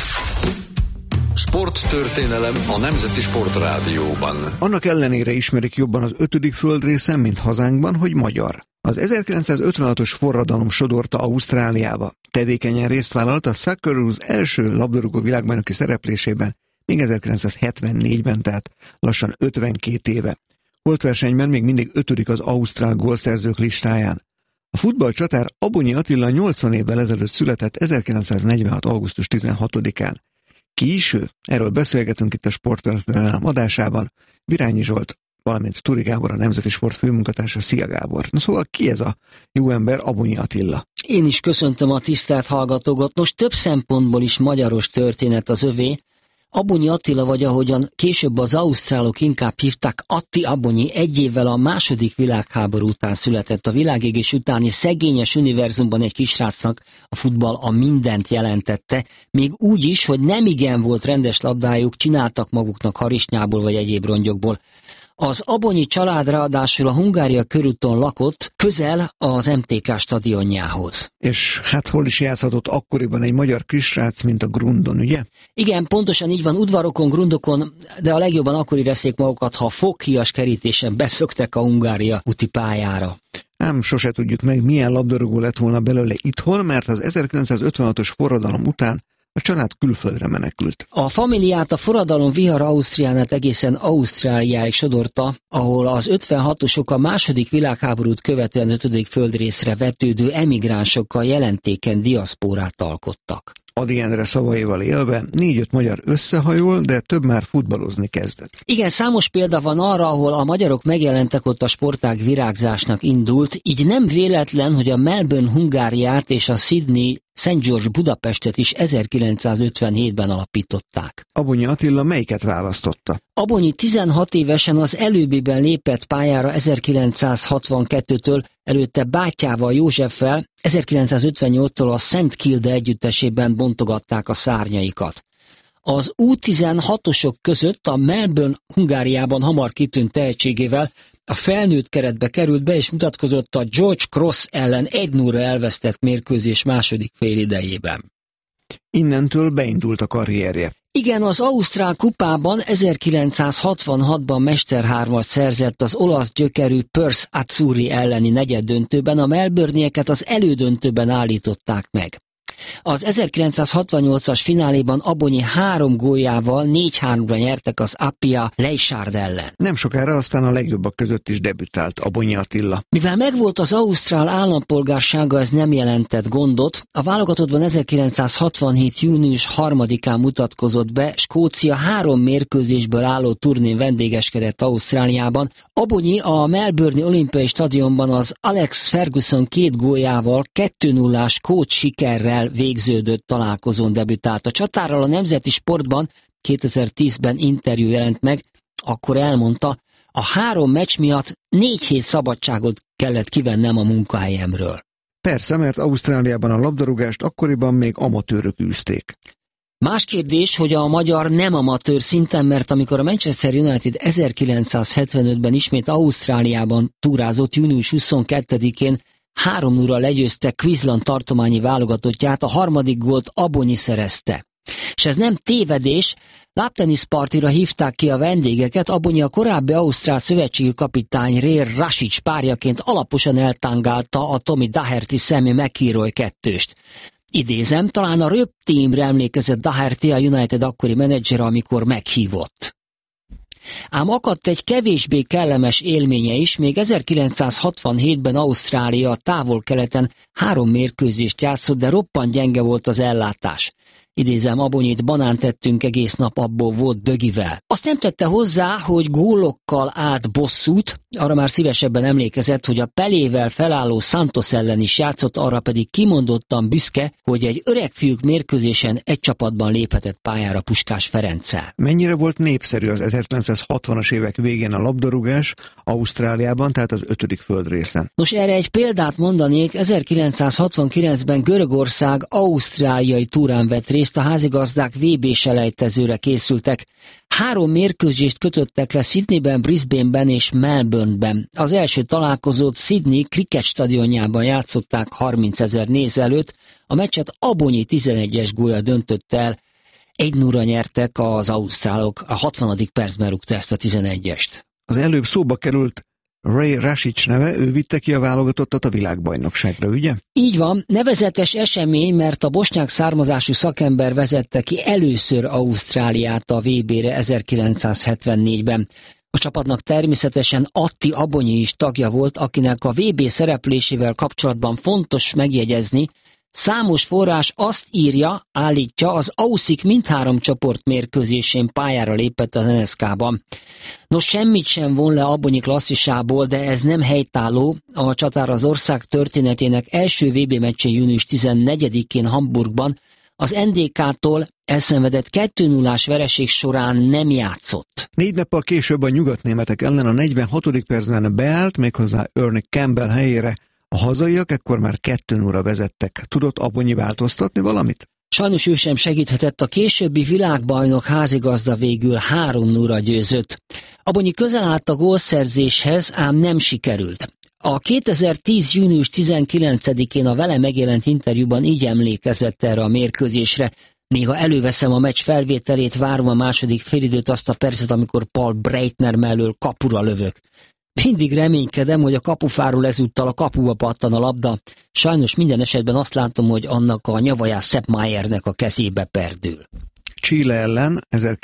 Sporttörténelem a Nemzeti Sport Rádióban. Annak ellenére ismerik jobban az 5. földrészen, mint hazánkban, hogy magyar. Az 1956-os forradalom sodorta Ausztráliába. Tevékenyen részt vállalt a Socceroos első labdarúgó világbajnoki szereplésében, még 1974-ben, tehát lassan 52 éve. Holtversenyben még mindig 5. az ausztrál gólszerzők listáján. A futballcsatár Abonyi Attila 80 évvel ezelőtt született 1946. augusztus 16-án. Ki is ő? Erről beszélgetünk itt a Sporttörténelem adásában. Virányi Zsolt, valamint Turi Gábor, a Nemzeti Sport főmunkatársa. Szia, Gábor! Na szóval ki ez a jó ember, Abonyi Attila? Én is köszöntöm a tisztelt hallgatókat. Most több szempontból is magyaros történet az övé. Abonyi Attila, vagy ahogyan később az ausztrálok inkább hívták, Atti Abonyi, egy évvel a II. Világháború után született. A világégés utáni szegényes univerzumban egy kisrácnak a futball a mindent jelentette, még úgy is, hogy nem igen volt rendes labdájuk, csináltak maguknak harisnyából vagy egyéb rongyokból. Az Abonyi család ráadásul a Hungária körúton lakott, közel az MTK stadionjához. És hát hol is játszhatott akkoriban egy magyar kisrác, mint a Grundon, ugye? Igen, pontosan így van, udvarokon, grundokon, de a legjobban akkor érezték magukat, ha foghíjas kerítésen beszöktek a Hungária úti pályára. Ám sose tudjuk meg, milyen labdarúgó lett volna belőle itthon, mert az 1956-os forradalom után a család külföldre menekült. A familiát a forradalom vihar Ausztriánát egészen Ausztráliáig sodorta, ahol az 56-osok a II. Világháborút követően 5. földrészre vetődő emigránsokkal jelentéken diaszpórát alkottak. Ady Endre szavaival élve 4-5 magyar összehajol, de több már futballozni kezdett. Igen, számos példa van arra, ahol a magyarok megjelentek, ott a sportág virágzásnak indult, így nem véletlen, hogy a Melbourne Hungáriát és a Sydney St. George Budapestet is 1957-ben alapították. Abonyi Attila melyiket választotta? Abonyi 16 évesen az előbbiben lépett pályára 1962-től, előtte bátyával Józseffel 1958-tól a Szent Kilde együttesében bontogatták a szárnyaikat. Az U16-osok között a Melbourne Hungáriában hamar kitűnt tehetségével a felnőtt keretbe került be, és mutatkozott a George Cross ellen 1-0-ra elvesztett mérkőzés második félidejében. Innentől beindult a karrierje. Igen, az Ausztrál kupában 1966-ban mesterhármat szerzett az olasz gyökerű Perth Azzurri elleni negyeddöntőben, a melbourneieket az elődöntőben állították meg. Az 1968-as fináléban Abonyi 3 góljával 4-3-ra nyertek az Appia Leichhardt ellen. Nem sokára aztán a legjobbak között is debütált Abonyi Attila. Mivel megvolt az ausztrál állampolgársága, ez nem jelentett gondot. A válogatottban 1967. június 3-án mutatkozott be, Skócia 3 mérkőzésből álló turnén vendégeskedett Ausztráliában. Abonyi a Melbourne-i olimpiai stadionban az Alex Ferguson 2 góljával 2-0-ás coach sikerrel végződött találkozón debütált. A csatárral a Nemzeti Sportban 2010-ben interjú jelent meg, akkor elmondta, a 3 meccs miatt 4 hét szabadságot kellett kivennem a munkahelyemről. Persze, mert Ausztráliában a labdarúgást akkoriban még amatőrök űzték. Más kérdés, hogy a magyar nem amatőr szinten, mert amikor a Manchester United 1975-ben ismét Ausztráliában túrázott, június 22-én 3-0-ra legyőzte Queensland tartományi válogatottját, a 3. gólt Abonyi szerezte. És ez nem tévedés, lábteniszpartira hívták ki a vendégeket, Abonyi a korábbi ausztrál szövetségi kapitány Ray Rasic párjaként alaposan eltángálta a Tommy Daugherty-Sammy McIlroy 2-st. Idézem, talán a röptémre emlékezett Daugherty, a United akkori menedzsere, amikor meghívott. Ám akadt egy kevésbé kellemes élménye is, még 1967-ben Ausztrália távol-keleten 3 mérkőzést játszott, de roppant gyenge volt az ellátás. Idézem Abonyit, banánt tettünk egész nap, abból volt dögivel. Azt nem tette hozzá, hogy gólokkal állt bosszút, arra már szívesebben emlékezett, hogy a Pelével felálló Santos ellen is játszott, arra pedig kimondottan büszke, hogy egy öregfiúk mérkőzésen egy csapatban léphetett pályára Puskás Ferenccel. Mennyire volt népszerű az 1960-as évek végén a labdarúgás Ausztráliában, tehát az 5. földrészen? Nos, erre egy példát mondanék, 1969-ben Görögország ausztráliai túrán vett részt, a házigazdák VB-selejtezőre készültek. 3 mérkőzést kötöttek le Sydneyben, Brisbaneben és Melbourneben. Az első találkozót Sydney Cricket stadionjában játszották 30 000 néző előtt, a meccset Abonyi 11-es gólya döntött el, 1-0-ra nyertek az ausztrálok, a 60. percben rúgta ezt a 11-est. Az előbb szóba került Ray Rasic neve, ő vitte ki a válogatottat a világbajnokságra, ugye? Így van, nevezetes esemény, mert a bosnyák származású szakember vezette ki először Ausztráliát a VB-re 1974-ben. A csapatnak természetesen Atti Abonyi is tagja volt, akinek a VB szereplésével kapcsolatban fontos megjegyezni, számos forrás azt írja, állítja, az Auszik mindhárom csoportmérkőzésén pályára lépett az NSK-ban. Nos, semmit sem von le Abonyi klasszisából, de ez nem helytálló. A csatár az ország történetének első VB meccsén június 14-én Hamburgban az NDK-tól elszenvedett 2-0-ás vereség során nem játszott. 4 nappal később a nyugatnémetek ellen a 46. percben beállt, méghozzá Ernie Campbell helyére. A hazaiak ekkor már 2-0-ra vezettek. Tudott Abonyi változtatni valamit? Sajnos ő sem segíthetett, a későbbi világbajnok házigazda végül 3-0-ra győzött. Abonyi közel állt a gólszerzéshez, ám nem sikerült. A 2010. június 19-én a vele megjelent interjúban így emlékezett erre a mérkőzésre. Néha előveszem a meccs felvételét, várom a második félidőt, azt a percet, amikor Paul Breitner mellől kapura lövök. Mindig reménykedem, hogy a kapufáról ezúttal a kapuba pattan a labda. Sajnos minden esetben azt látom, hogy annak a nyavajás Sepp Mayernek a kezébe perdül. Chile ellen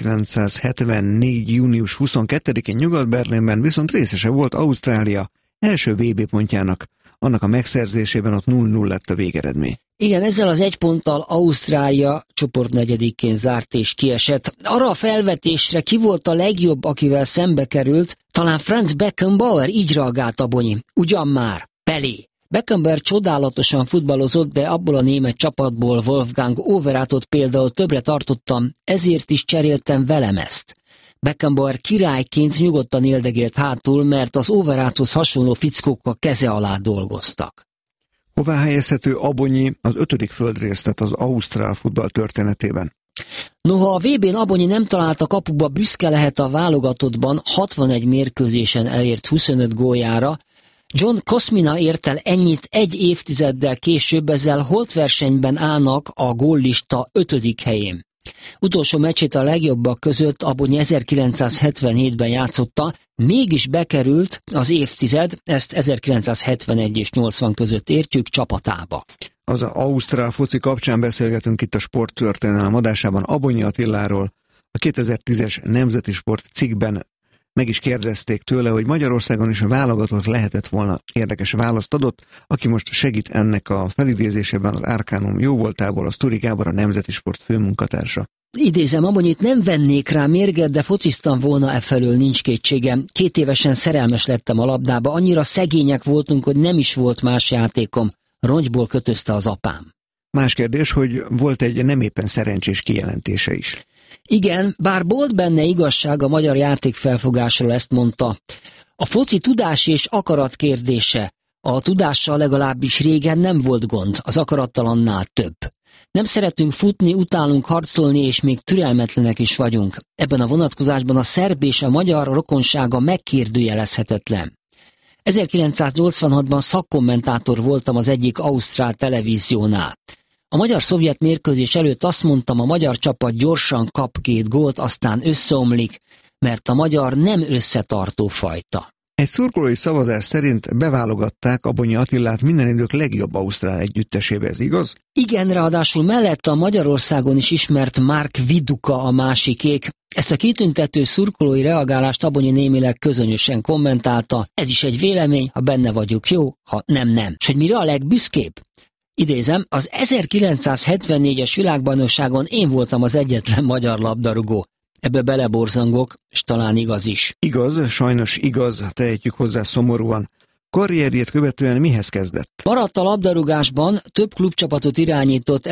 1974. június 22-én Nyugat-Berlinben viszont részese volt Ausztrália első VB pontjának. Annak a megszerzésében ott 0-0 lett a végeredmény. Igen, ezzel az 1 ponttal Ausztrália csoportnegyedikként zárt és kiesett. Arra a felvetésre ki volt a legjobb, akivel szembe került, talán Franz Beckenbauer, így reagált Abonyi. Ugyan már, Pelé. Beckenbauer csodálatosan futballozott, de abból a német csapatból Wolfgang Overatot például többre tartottam, ezért is cseréltem velem ezt. Beckenbauer királyként nyugodtan éldegélt hátul, mert az Overathoz hasonló fickók a keze alá dolgoztak. Hová helyezhető Abonyi az 5. földrészlet az ausztrál futball történetében? Noha a VB-n Abonyi nem talált a kapuba, büszke lehet a válogatottban 61 mérkőzésen elért 25 góljára. John Kosmina ért el ennyit egy évtizeddel később, ezzel holtversenyben állnak a góllista 5. helyén. Utolsó meccsét a legjobbak között Abonyi 1977-ben játszotta, mégis bekerült az évtized, ezt 1971 és 80 között értjük, csapatába. Az ausztrál foci kapcsán beszélgetünk itt a Sporttörténelem adásában Abonyi Attiláról. A 2010-es Nemzeti Sport cikkben meg is kérdezték tőle, hogy Magyarországon is a válogatott lehetett volna. Érdekes választ adott, aki most segít ennek a felidézésében az Arcanum jóvoltából, a Szturi Gábor, a Nemzeti Sport főmunkatársa. Idézem, Abonyit, nem vennék rá mérget, de fociztam volna efelől, nincs kétségem. 2 évesen szerelmes lettem a labdába, annyira szegények voltunk, hogy nem is volt más játékom. Rongyból kötözte az apám. Más kérdés, hogy volt egy nem éppen szerencsés kijelentése is. Igen, bár volt benne igazság, a magyar játékfelfogásról ezt mondta. A foci tudás és akarat kérdése. A tudással legalábbis régen nem volt gond, az akarattal annál több. Nem szeretünk futni, utálunk harcolni, és még türelmetlenek is vagyunk. Ebben a vonatkozásban a szerb és a magyar rokonsága megkérdőjelezhetetlen. 1986-ban szakkommentátor voltam az egyik ausztrál televíziónál. A magyar-szovjet mérkőzés előtt azt mondtam, a magyar csapat gyorsan kap 2 gólt, aztán összeomlik, mert a magyar nem összetartó fajta. Egy szurkolói szavazás szerint beválogatták Abonyi Attilát minden idők legjobb ausztrál együttesébe, ez igaz? Igen, ráadásul mellett a Magyarországon is ismert Mark Viduka a másikék. Ezt a kitüntető szurkolói reagálást Abonyi némileg közönösen kommentálta, ez is egy vélemény, ha benne vagyok jó, ha nem. S hogy mire a legbüszkébb? Idézem, az 1974-es világbajnokságon én voltam az egyetlen magyar labdarúgó. Ebbe beleborzongok, és talán igaz is. Igaz, sajnos igaz, tehetjük hozzá szomorúan. Karrierjét követően mihez kezdett? Maradt a labdarúgásban, több klubcsapatot irányított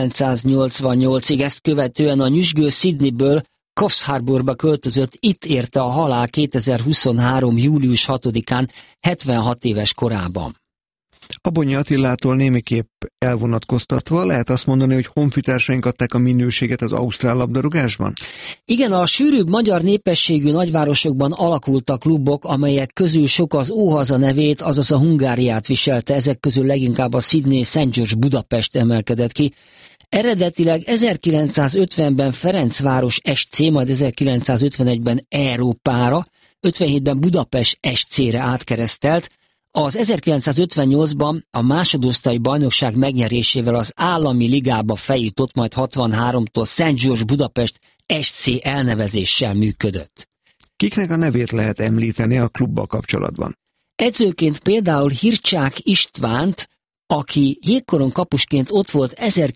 1988-ig, ezt követően a nyüzsgő Sydneyből Coffs Harbourba költözött, itt érte a halál 2023. július 6-án, 76 éves korában. Abonyi Attilától némiképp elvonatkoztatva lehet azt mondani, hogy honfitársaink adták a minőséget az ausztrál labdarúgásban? Igen, a sűrűbb magyar népességű nagyvárosokban alakultak klubok, amelyek közül sok az Óhaza nevét, azaz a Hungáriát viselte, ezek közül leginkább a Sydney St. George Budapest emelkedett ki. Eredetileg 1950-ben Ferencváros SC, majd 1951-ben Európára, 57-ben Budapest SC-re átkeresztelt. Az 1958-ban a másodosztályi bajnokság megnyerésével az állami ligába feljutott, majd 63-tól St. George Budapest SC elnevezéssel működött. Kiknek a nevét lehet említeni a klubbal kapcsolatban? Edzőként például Hircsák Istvánt, aki jégkoron kapusként ott volt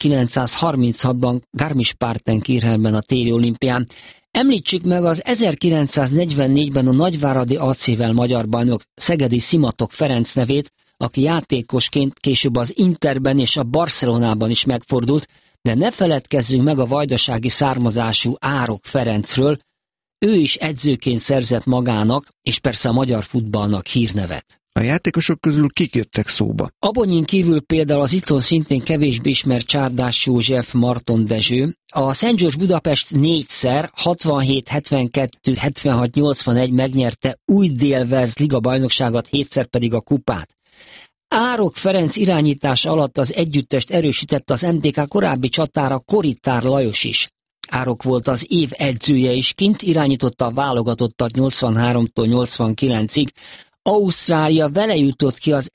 1936-ban Garmisch-Partenkirchenben a téli olimpián. Említsük meg az 1944-ben a nagyváradi AC-vel magyar bajnok Szegedi Szimatok Ferenc nevét, aki játékosként később az Interben és a Barcelonában is megfordult, de ne feledkezzünk meg a vajdasági származású Árok Ferencről, ő is edzőként szerzett magának, és persze a magyar futballnak hírnevet. A játékosok közül kik jöttek szóba? Abonyin kívül például az itthon szintén kevésbé ismert Csárdás József, Marton Dezső. A St. George Budapest 4-szer, 67, 72, 76, 81 megnyerte Új-Dél-Velsz liga bajnokságot, 7-szer pedig a kupát. Árok Ferenc irányítása alatt az együttest erősítette az MTK korábbi csatára Koritár Lajos is. Árok volt az év edzője is, kint irányította a válogatottat 83-tól 89-ig, Ausztrália vele jutott ki az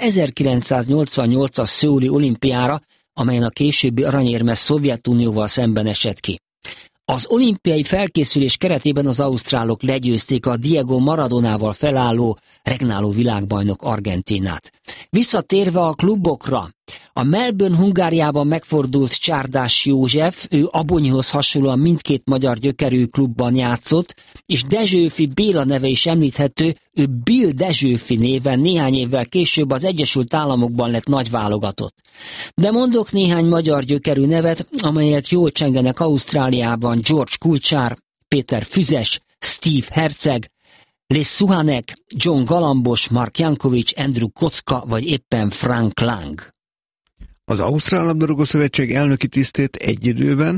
1988-as szöuli olimpiára, amelyen a későbbi aranyérmes Szovjetunióval szemben esett ki. Az olimpiai felkészülés keretében az ausztrálok legyőzték a Diego Maradonával felálló, regnáló világbajnok Argentínát. Visszatérve a klubokra, a Melbourne Hungáriában megfordult Csárdás József, ő Abonyihoz hasonlóan mindkét magyar gyökerű klubban játszott, és Dezsőfi Béla neve is említhető, ő Bill Dezsőfi néven néhány évvel később az Egyesült Államokban lett nagyválogatott. De mondok néhány magyar gyökerű nevet, amelyek jól csengenek Ausztráliában: George Kulcsár, Péter Füzes, Steve Herceg, Les Suhanek, John Galambos, Mark Jankovics, Andrew Kocka vagy éppen Frank Lang. Az Ausztrál Labdarúgó Szövetség elnöki tisztét egy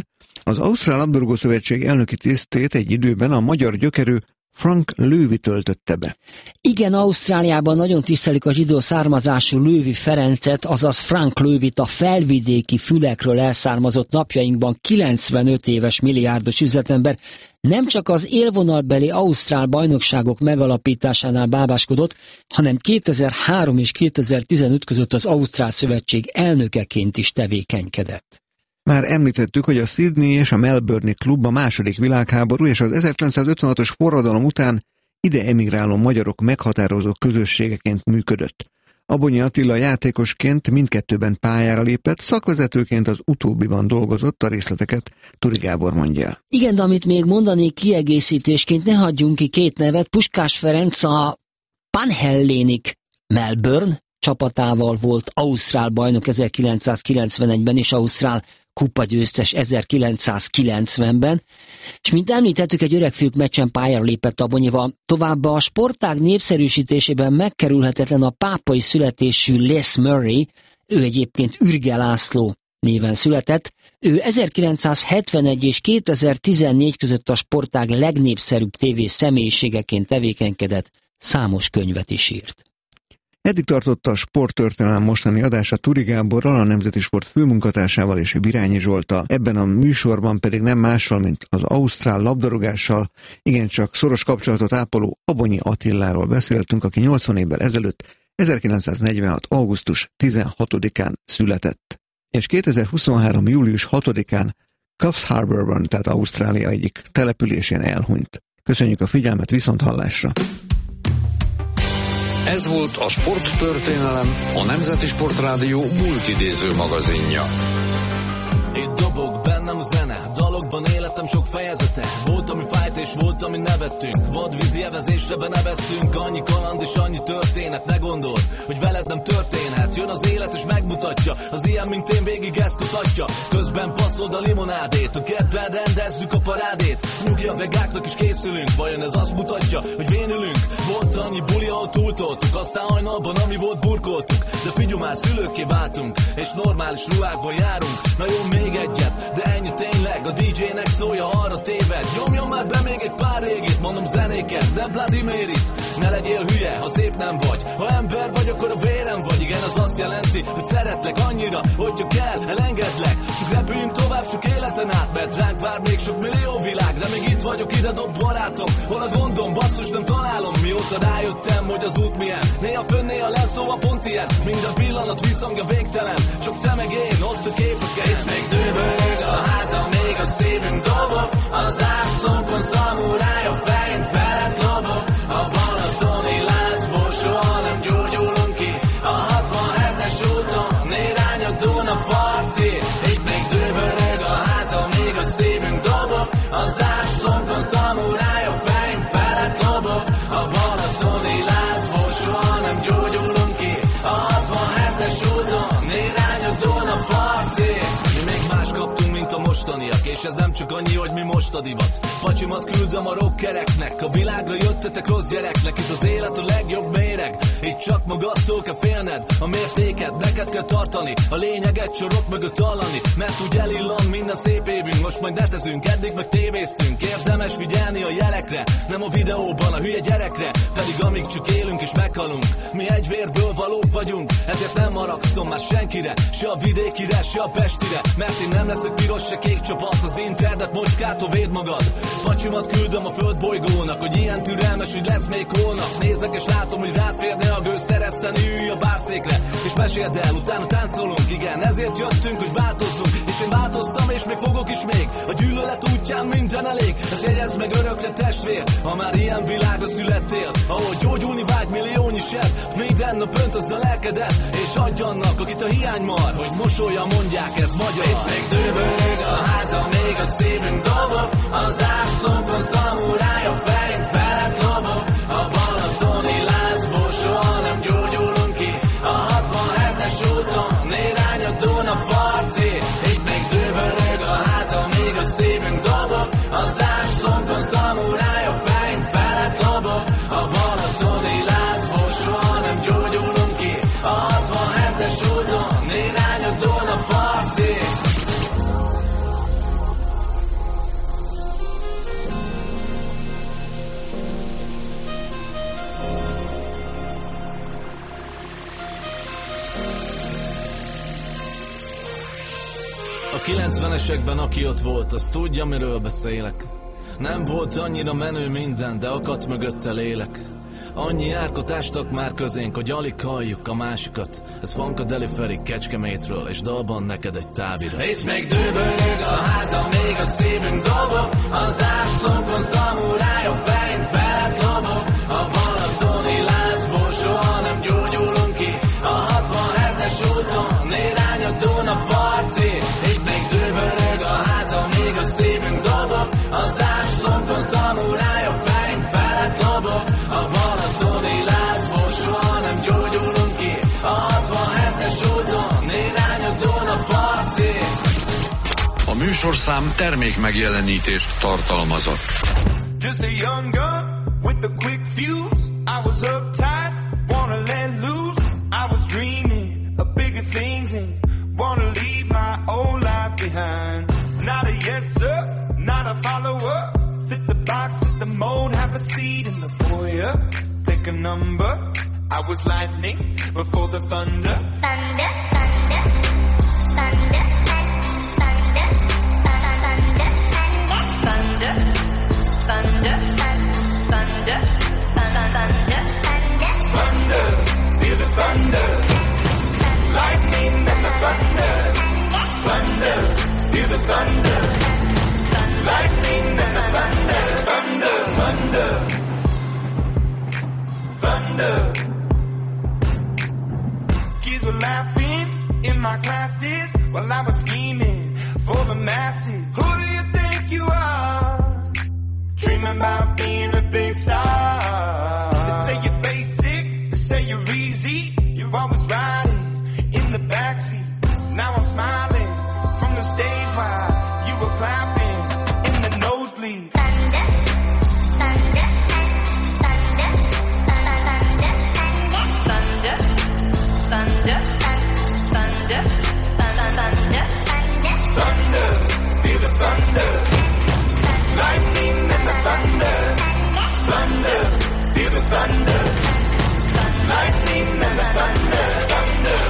időben a magyar gyökerű Frank Löwy töltötte be. Igen, Ausztráliában nagyon tisztelik a zsidó származású Löwy Ferencet, azaz Frank Löwyt, a felvidéki Fülekről elszármazott, napjainkban 95 éves milliárdos üzletember. Nem csak az élvonalbeli ausztrál bajnokságok megalapításánál bábáskodott, hanem 2003 és 2015 között az Ausztrál Szövetség elnökeként is tevékenykedett. Már említettük, hogy a Sydney és a Melbourne-i klub a második világháború és az 1956-os forradalom után ide emigráló magyarok meghatározó közösségeként működött. Abonyi Attila játékosként mindkettőben pályára lépett, szakvezetőként az utóbbiban dolgozott, a részleteket Turi Gábor mondja el. Igen, de amit még mondanék kiegészítésként, ne hagyjunk ki két nevet. Puskás Ferenc a Panhellénik Melbourne csapatával volt ausztrál bajnok 1991-ben és ausztrál kupagyőztes 1990-ben, és mint említettük, egy öregfiúk meccsen pályára lépett Abonyival. Továbbá a sportág népszerűsítésében megkerülhetetlen a pápai születésű Les Murray, ő egyébként Ürge László néven született. Ő 1971 és 2014 között a sportág legnépszerűbb tévés személyiségeként tevékenykedett, számos könyvet is írt. Eddig tartotta a Sporttörténelem mostani adása Turi Gáborral, a Nemzeti Sport főmunkatársával és Virányi Zsolttal. Ebben a műsorban pedig nem mással, mint az ausztrál labdarúgással igencsak szoros kapcsolatot ápoló Abonyi Attiláról beszéltünk, aki 80 évvel ezelőtt, 1946. augusztus 16-án született, és 2023. július 6-án Coffs Harbourban, tehát Ausztrália egyik településén elhunyt. Köszönjük a figyelmet, viszonthallásra! Ez volt a Sporttörténelem, a Nemzeti Sportrádió multidéző magazinja. Itt dobog bennem a zene, dalokban életem sok fejezete. Volt, ami fájt és volt, ami nevettünk. Vadvízi evezésre beneveztünk. Annyi kaland és annyi történet. Ne gondold, hogy veled nem történhet. Jön az élet és megmutatja, az ilyen, mint én, végig ezt kutatja. Közben passzod a limonádét, a kedben rendezzük a parádét. Nyugi, a vegáknak is készülünk. Vajon ez azt mutatja, hogy vénülünk? Volt annyi buli, ahol túltoltuk, aztán hajnalban, ami volt, burkoltuk. De figyelj már, szülőkké váltunk, és normális ruhákban járunk. Na jó, még egyet, de ennyi tényleg. A DJ-nek szólja, arra téved. Nyomjon már be még egy pár régit, mondom zenéket, de Vladimirit. Ne legyél hülye, ha szép nem vagy. Ha ember vagy, akkor a vérem vagy. Igen, az azt jelenti, hogy szeretlek annyira, hogyha kell, elengedlek. Csak repüljünk tovább, sok életen át, mert ránk vár még sok millió világ. De még itt vagyok, ide dob barátom. Hol a gondom, basszus, nem találom. Mióta rájöttem, hogy az út milyen. Néha fönn, néha lesz, szóval pont ilyen. Minden pillanat visszhangja végtelen. Csak te meg én, ott a képeken. Itt még dőbörög a háza, még a szívünk dobog. Az ászlónkon szamuráj, a fejünk felett lobog. A balatoni lázból soha nem gyógyulunk ki. A 67-es úton irány a Duna parti. Itt még dőbörög a háza, még a szívünk dobog. Az ászlónkon szamuráj, a fejünk felett lobog. A balatoni lázból soha nem gyógyulunk ki. A 67-es úton irány a Duna parti. Mi még más kaptunk, mint a mostaniak, és ez nem csak annyi, hogy mi most a divat. Pacsimat küldöm a rockereknek, a világra jöttetek rossz gyereknek. Itt az élet a legjobb méreg, itt csak magadtól kell félned. A mértéket neked kell tartani, a lényeget sorok mögött hallani. Mert úgy elillan minden szép évünk, most meg netezünk, eddig meg tévéztünk. Érdemes figyelni a jelekre, nem a videóban a hülye gyerekre. Pedig amíg csak élünk és meghalunk, mi egy vérből valók vagyunk. Ezért nem haragszom már senkire, se a vidékire, se a pestire. Mert én nem leszek piros, se kék csapat, az internet mocskától véd magad. Pacsimat küldöm a földbolygónak, hogy ilyen türelmes, hogy lesz még holnap. Nézek és látom, hogy ráférne a gőz, tereszteni ülj a bárszékre. És meséld el, utána táncolunk, igen, ezért jöttünk, hogy változzunk. És én változtam, és még fogok is még. A gyűlölet útján minden elég, ezt jegyezd meg örökre testvér. Ha már ilyen világra születtél, ahol gyógyulni vágy milliónyi seb. Minden nap öntözd a lelkedet, és adj annak, akit a hiány mar, hogy mosolyan mondják, ez magyar. Itt még dőbörög a háza, még a szívünk dobog. Az ászlónkon szamuráj, a fejünk felett lobog. A balatoni lázból soha nem gyógyulunk ki. A 67-es úton irány a Duna parti. Itt még dőbörög a háza, még a szívünk dobog. Az ászlónkon szamuráj, a fejünk felett lobog. A balatoni lázból soha nem gyógyulunk ki. A 67-es úton irány a Duna parti. A 90-esekben aki ott volt, az tudja, miről beszélek. Nem volt annyira menő minden, de akadt mögötte lélek. Annyi árkot ástak már közénk, hogy alig halljuk a másikat. Ez Funkadeli Feri Kecskemétről, és dalban neked egy távirat. Itt még dőbörög a háza, még a szívünk dobog. Az ászlónkon szamuráj, a fejünk felett lobog. A balatoni lázból soha nem gyógyulunk ki. A 67-es úton irány a Duna parti. Itt még dőbörög a háza, még a szívünk dobog. Az ászlónkon szamuráj, a fejünk felett lobog. A balatoni lázból soha nem gyógyulunk ki. A 67-es úton irány a Duna parti. A műsorszám termékmegjelenítést tartalmazott. Just a young gun with a quick fuse. I was uptight, wanna let loose. I was dreaming of bigger things and wanna leave my old life behind. Not a yes sir, not a follower. Fit the box, fit the mold, have a seat in the foyer. Take a number. I was lightning before the thunder. Thunder, thunder, thunder, thunder, thunder, thunder, thunder, thunder, thunder, feel the thunder. Lightning and the thunder. Thunder, feel the thunder. Lightning and the thunder. Thunder, thunder. Thunder. Kids were laughing in my classes while I was scheming for the masses. Who do you think you are? Dreaming about being a big star. They say you're basic, they say you're easy. You're always riding in the backseat. Now I'm smiling from the stage while you were clapping in the nosebleeds. Thunder, thunder, thunder, thunder, thunder, thunder, thunder, Thunder, feel the thunder. Lightning and the thunder. Thunder, feel the thunder. Lightning and the thunder. Thunder.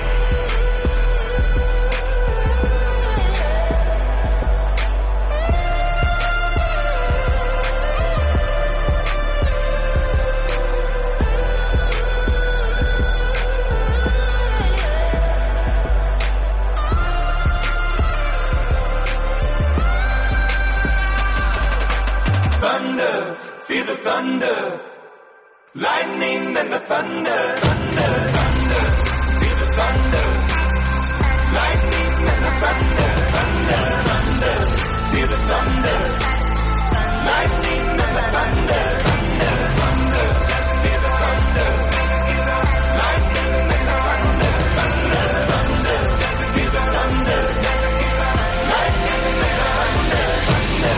Thunder, feel the thunder. Lightning and the thunder. Thunder, thunder, feel the thunder. Lightning and the thunder. Thunder, thunder, feel the thunder. Lightning and the thunder. Thunder, thunder, feel the thunder. Lightning and the thunder. Thunder, thunder, feel the thunder. Lightning and the thunder. Thunder.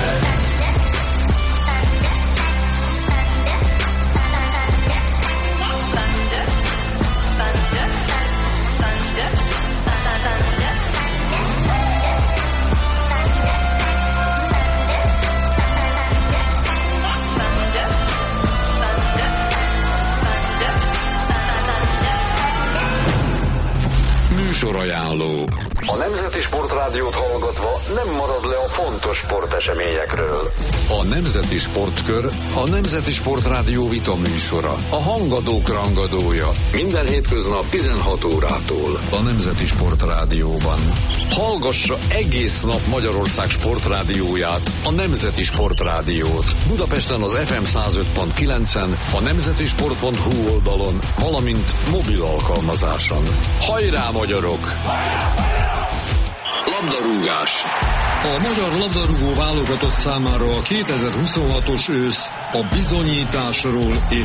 Műsorajánló. A Nemzeti Sportrádiót hallgatva nem marad le a fontos sporteseményekről. A Nemzeti Sportkör a Nemzeti Sportrádió vita műsora. A hangadók rangadója. Minden hétköznap 16 órától. A Nemzeti Sportrádióban. Hallgassa egész nap Magyarország sportrádióját, a Nemzeti Sportrádiót. Budapesten az FM 105.9-en, a nemzetisport.hu oldalon, valamint mobil alkalmazáson. Hajrá, magyarok! Labdarúgás. A magyar labdarúgó válogatott számára a 2026-os ősz a bizonyításról és